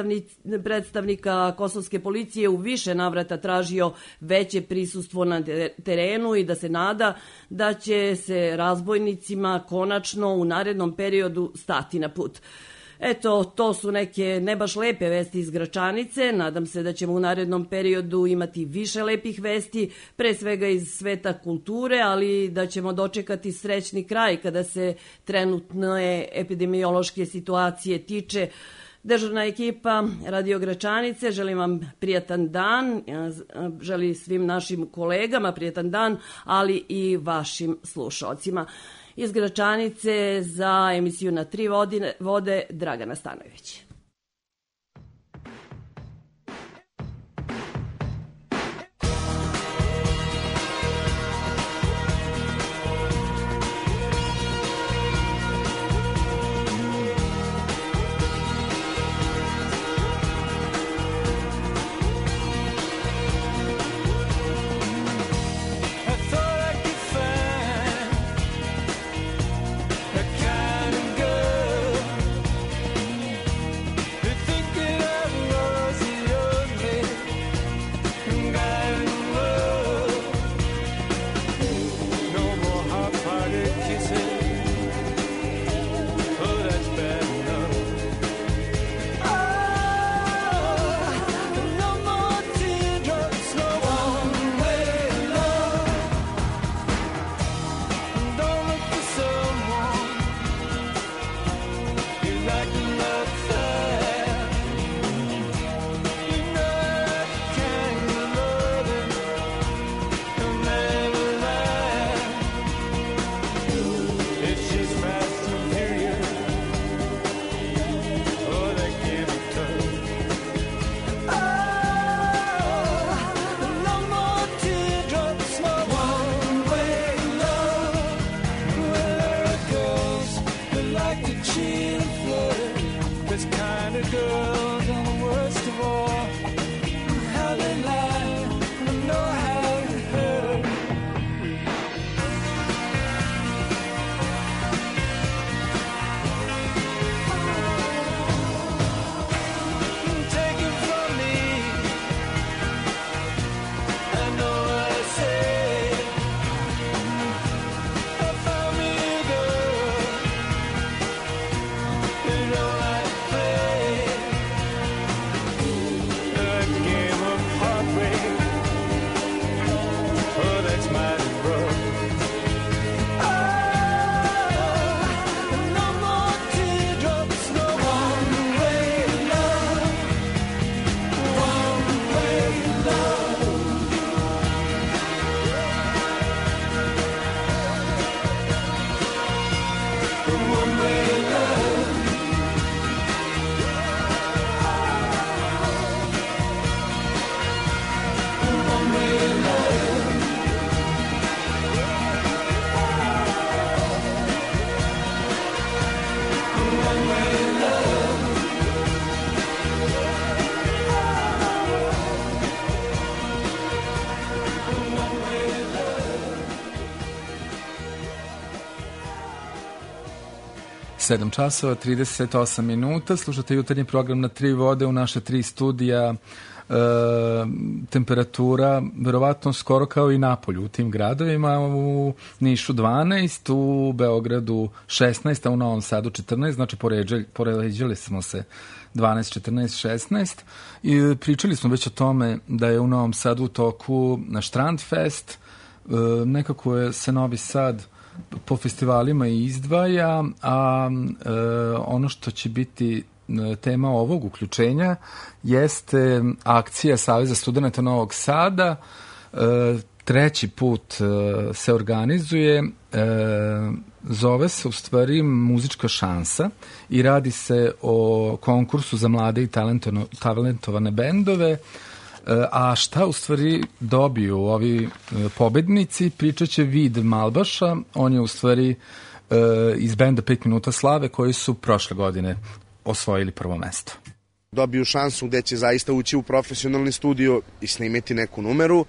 O: predstavnika kosovske policije u više navrata tražio veće prisustvo na terenu i da se nada da će se razbojnicima konačno u narednom periodu stati na put. Eto, to su neke ne baš lepe vesti iz Gračanice. Nadam se da ćemo u narednom periodu imati više lepih vesti, pre svega iz sveta kulture, ali da ćemo dočekati srećni kraj kada se trenutne epidemiološke situacije tiče. Dežurna ekipa Radio Gračanice, želim vam prijatan dan, želim svim našim kolegama prijatan dan, ali i vašim slušalcima. Iz Gračanice za emisiju Na tri vode Dragana Stanojević.
L: beachy and floating. This kind of girls are the worst of all. How they lie, I know how they hurt. Take it from me, I know what I say. I found me a girl, you know I play a game of heartbreak. Oh, that's mighty rough. Oh, no more teardrops, no one-way love, one-way love. One-way love. One-way love. One-way love. One-way love.
P: sedam časova, trideset osam minuta. Slušate jutarnji program na tri vode u naše tri studija. E, temperatura verovatno skoro kao i Napolju u tim gradovima, u Nišu dvanaest, u Beogradu šesnaest, a u Novom Sadu četrnaest, znači poređali, poređali smo se dvanaest, četrnaest, šesnaest i pričali smo već o tome da je u Novom Sadu u toku Strandfest, e, nekako je se Novi Sad po festivalima i izdvaja, a e, ono što će biti tema ovog uključenja jeste akcija Saveza studenta Novog Sada. E, treći put e, se organizuje, e, zove se u stvari Muzička šansa i radi se o konkursu za mlade i talentovane bendove. A šta u stvari dobiju ovi pobednici, pričat će Vid Malbaša, on je u stvari iz benda pet minuta slave koji su prošle godine osvojili prvo mesto.
U: Dobiju šansu gde će zaista ući u profesionalni studio i snimiti neku numeru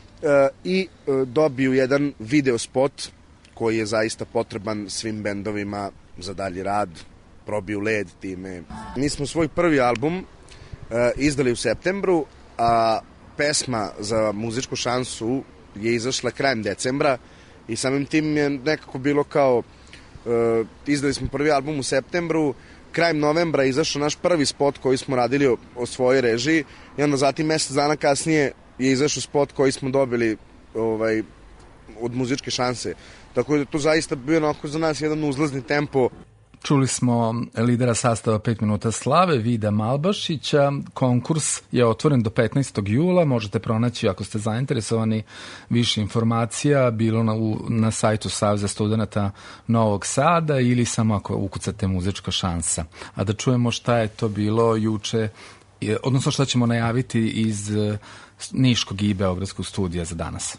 U: i dobiju jedan video spot koji je zaista potreban svim bendovima za dalji rad, probiju led time. Mi smo svoj prvi album izdali u septembru, a pesma za Muzičku šansu je izašla krajem decembra i samim tim je nekako bilo kao uh, izdali smo prvi album u septembru, krajem novembra izašao naš prvi spot koji smo radili o, o svojoj režiji i onda zatim mesec dana kasnije je izašao spot koji smo dobili ovaj, od Muzičke šanse. Tako da to zaista bio onako za nas jedan uzlazni tempo.
P: Čuli smo lidera sastava pet minuta slave, Vida Malbašića. Konkurs je otvoren do petnaestog jula. Možete pronaći, ako ste zainteresovani, više informacija bilo na, u, na sajtu Saveza studenta Novog Sada ili samo ako ukucate Muzička šansa. A da čujemo šta je to bilo juče, odnosno šta ćemo najaviti iz Niškog i Beogradskog studija za danas.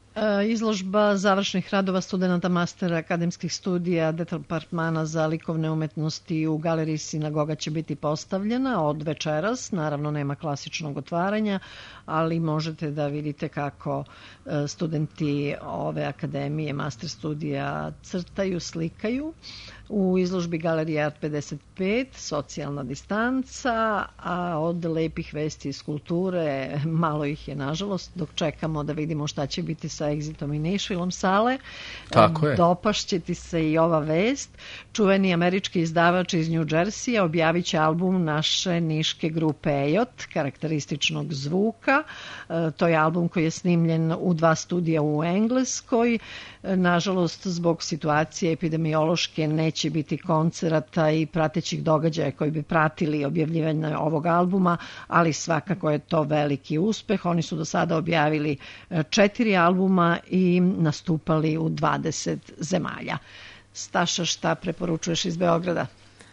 V: Izložba završnih radova studenta mastera akademskih studija Departmana za likovne umetnosti u galeriji Sinagoga će biti postavljena od večeras. Naravno nema klasičnog otvaranja, ali možete da vidite kako studenti ove akademije master studija crtaju, slikaju. U izložbi Galerije Art pedeset pet, socijalna distanca, a od lepih vesti iz kulture, malo ih je nažalost, dok čekamo da vidimo šta će biti sa Exitom i Nashvilleom sale.
P: Tako je.
V: Dopašće ti se i ova vest. Čuveni američki izdavač iz New Jersey objavit će album naše niške grupe Ejot, karakterističnog zvuka. To je album koji je snimljen u dva studija u Engleskoj. Nažalost, zbog situacije epidemiološke neće biti koncerata i pratećih događaja koji bi pratili objavljivanje ovog albuma, ali svakako je to veliki uspeh. Oni su do sada objavili četiri albuma i nastupali u dvadeset zemalja. Staša, šta preporučuješ iz Beograda?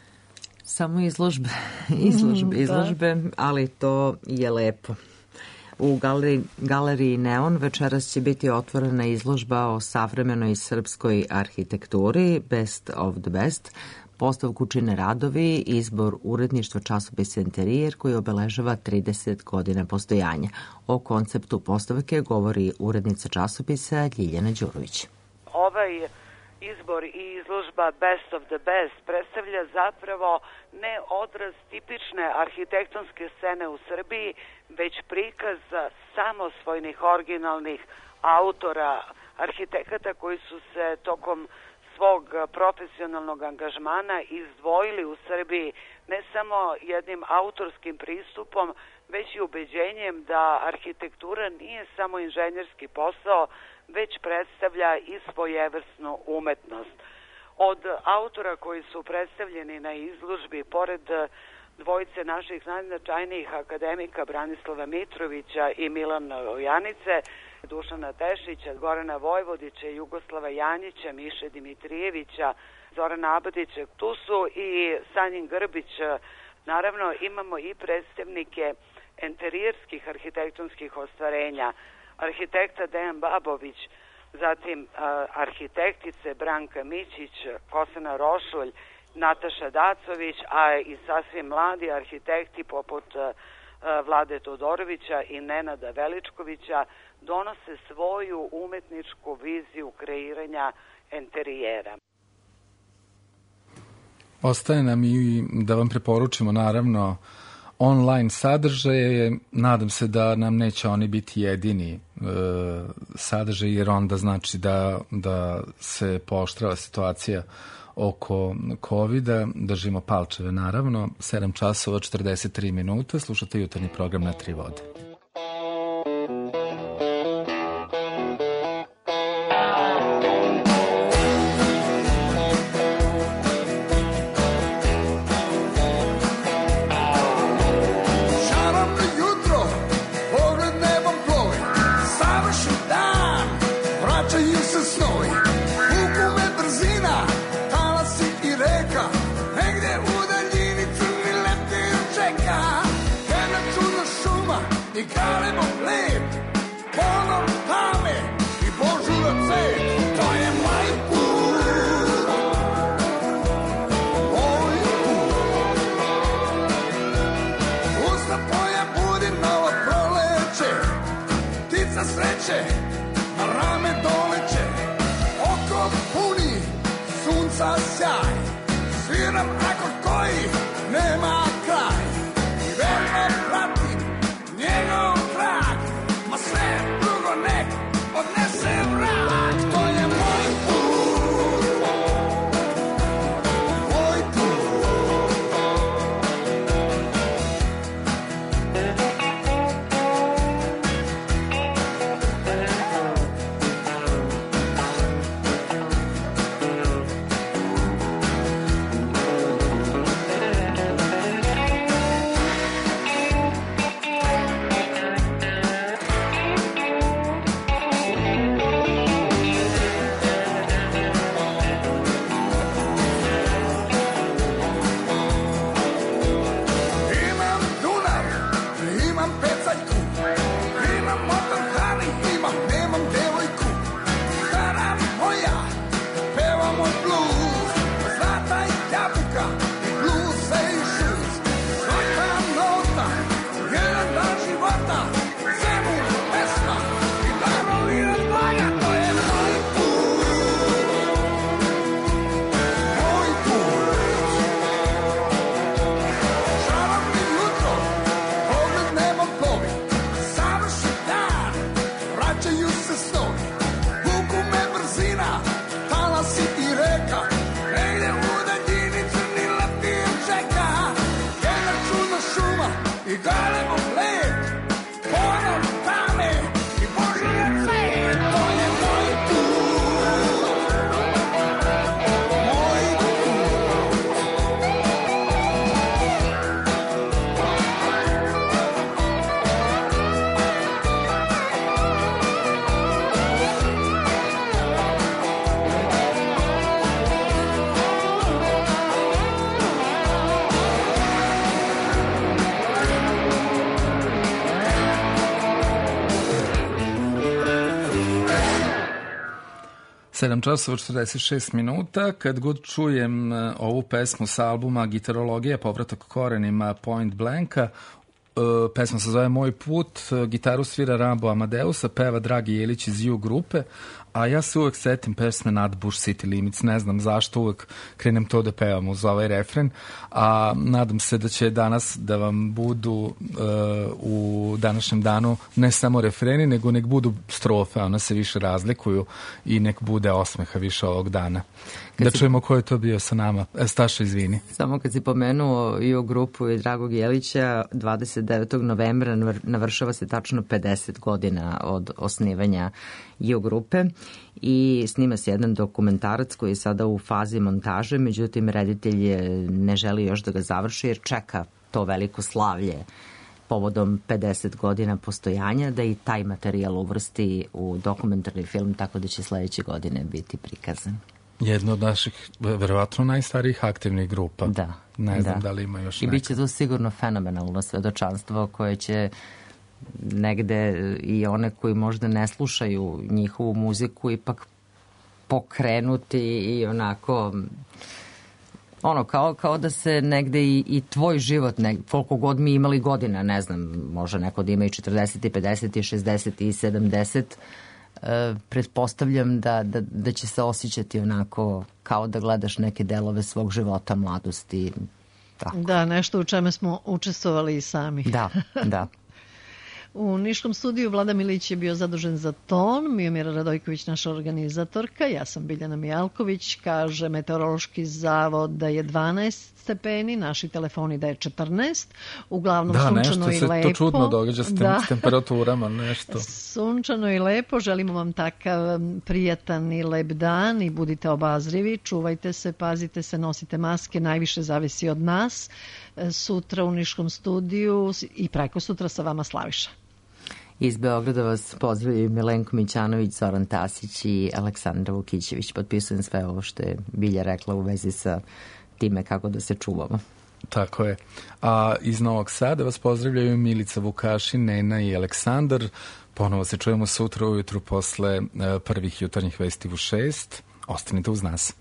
E: Samo izložbe, izložbe, izložbe, ali to je lepo. U galeriji, galeriji Neon večeras će biti otvorena izložba o savremenoj srpskoj arhitekturi Best of the Best Postavku čine radovi, izbor uredništva časopisa Interijer koji obeležava trideset godina postojanja. O konceptu postavke govori urednica časopisa Ljiljana Đurović.
C: Ovaj izbor i izložba Best of the Best predstavlja zapravo ne odraz tipične arhitektonske scene u Srbiji, već prikaz samosvojnih originalnih autora, arhitekata koji su se tokom svog profesionalnog angažmana izdvojili u Srbiji ne samo jednim autorskim pristupom, već i ubeđenjem da arhitektura nije samo inženjerski posao, već predstavlja i svojevrsnu umetnost. Od autora koji su predstavljeni na izložbi, pored dvojice naših najznačajnijih akademika Branislava Mitrovića i Milana Ojanice, Dušana Tešića, Gorana Vojvodića, Jugoslava Janjića, Miše Dimitrijevića, Zorana Abadića, tu su i Sanjin Grbić. Naravno, imamo i predstavnike enterijerskih arhitektonskih ostvarenja, arhitekta Dejan Babović, zatim a, arhitektice Branka Mićić, Kosana Rošulj, Nataša Dacović, a i sasvim mladi arhitekti poput a, Vlade Todorovića i Nenada Veličkovića donose svoju umetničku viziju kreiranja enterijera.
P: Ostaje nam i da vam preporučimo naravno online sadržaje. Nadam se da nam neće oni biti jedini e, sadržaj, jer onda znači da, da se pooštrava situacija oko kovida. Držimo palčeve naravno. sedam časova četrdeset tri minuta. Slušate jutarnji program na Tri vode. sedam časova četrdeset šest minuta. Kad god čujem ovu pesmu sa albuma Gitarologija, povratak korenima Point Blanka, pesma se zove Moj put, gitaru svira Rambo Amadeusa, peva Dragi Jelić iz U grupe, a ja se uvek setim pesme Nad Bush City Limits, ne znam zašto uvek krenem to da pevam uz ovaj refren, a nadam se da će danas da vam budu uh, u današnjem danu ne samo refreni, nego nek budu strofe, one se više razlikuju i nek bude osmeha više ovog dana. Kad da si... čujemo ko je to bio sa nama. E, Staša, izvini.
E: Samo kad si pomenuo i u grupu i Dragog Jelića, dvadeset devetog novembra navršava se tačno pedeset godina od osnivanja i u grupe i snima se jedan dokumentarac koji je sada u fazi montaže, međutim reditelj ne želi još da ga završi jer čeka to veliko slavlje povodom pedeset godina postojanja da i taj materijal uvrsti u dokumentarni film, tako da će sledeće godine biti prikazan.
P: Jedna od naših, verovatno, najstarijih aktivnih grupa.
E: Da.
P: Ne znam
E: da,
P: da li ima još
E: I
P: neka.
E: bit će to sigurno fenomenalno svedočanstvo koje će negde i one koji možda ne slušaju njihovu muziku ipak pokrenuti i onako ono kao, kao da se negde i, i tvoj život, ne, koliko god mi imali godina, ne znam, može neko da ima i četrdeset, i pedeset, i šezdeset, i sedamdeset, e, pretpostavljam da, da, da će se osjećati onako kao da gledaš neke delove svog života, mladosti. Tako.
V: Da, nešto u čeme smo učestvovali i sami.
E: Da, da.
V: U Niškom studiju Vlada Milić je bio zadužen za ton, Mijomira Radojković naša organizatorka, ja sam Biljana Mijalković, kaže Meteorološki zavod da je dvanaest stepeni, naši telefoni da je četrnaest, uglavnom
P: da,
V: sunčano i lepo.
P: Da, nešto se to čudno događa s, tem, da. s temperaturama, nešto.
V: Sunčano i lepo, želimo vam takav prijatan i lep dan i budite obazrivi, čuvajte se, pazite se, nosite maske, najviše zavisi od nas. Sutra u Niškom studiju i preko sutra sa vama Slaviša.
E: Iz Beograda vas pozdravljaju Milenko Mićanović, Zoran Tasić i Aleksandra Vukićević. Potpisujem sve ovo što je Bilja rekla u vezi sa time kako da se čuvamo.
P: Tako je. A iz Novog Sada vas pozdravljaju Milica Vukašin, Nena i Aleksandar. Ponovo se čujemo sutra ujutru posle prvih jutarnjih vesti u šest. Ostanite uz nas.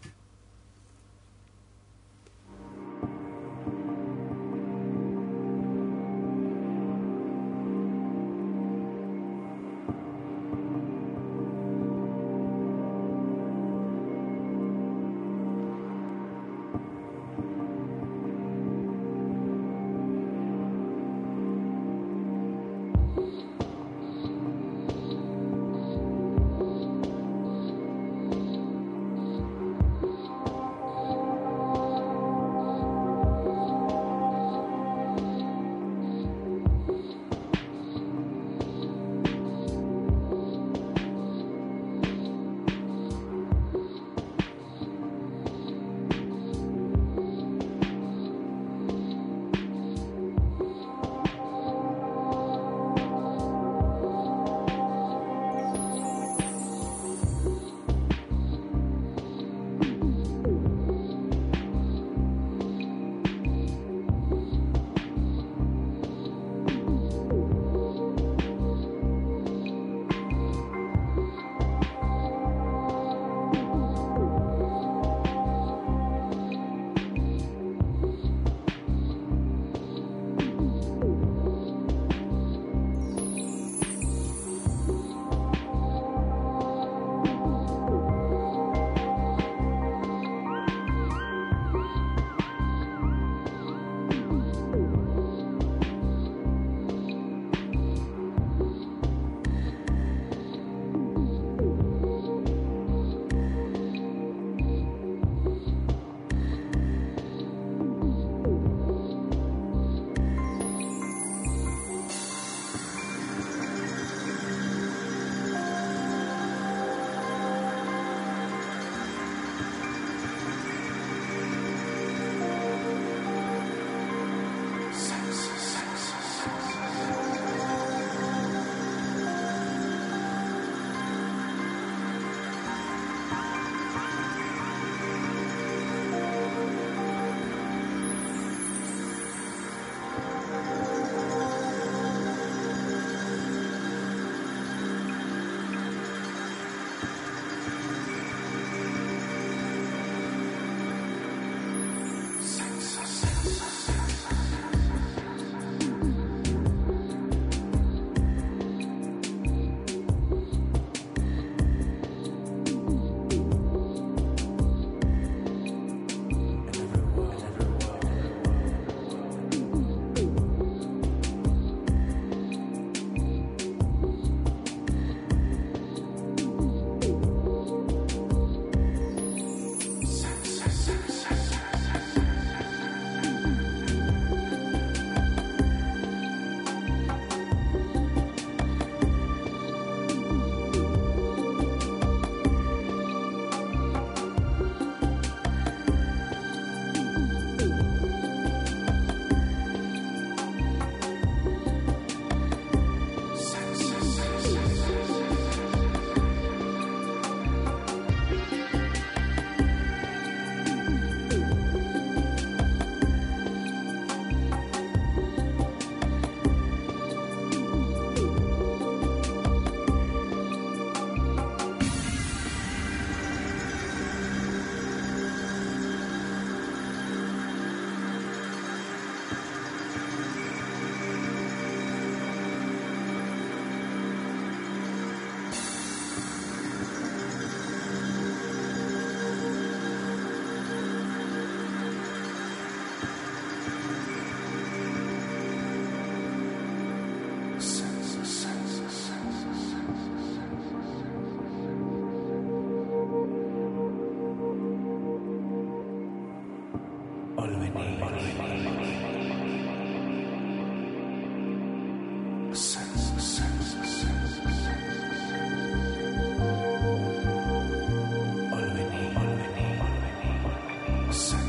L: say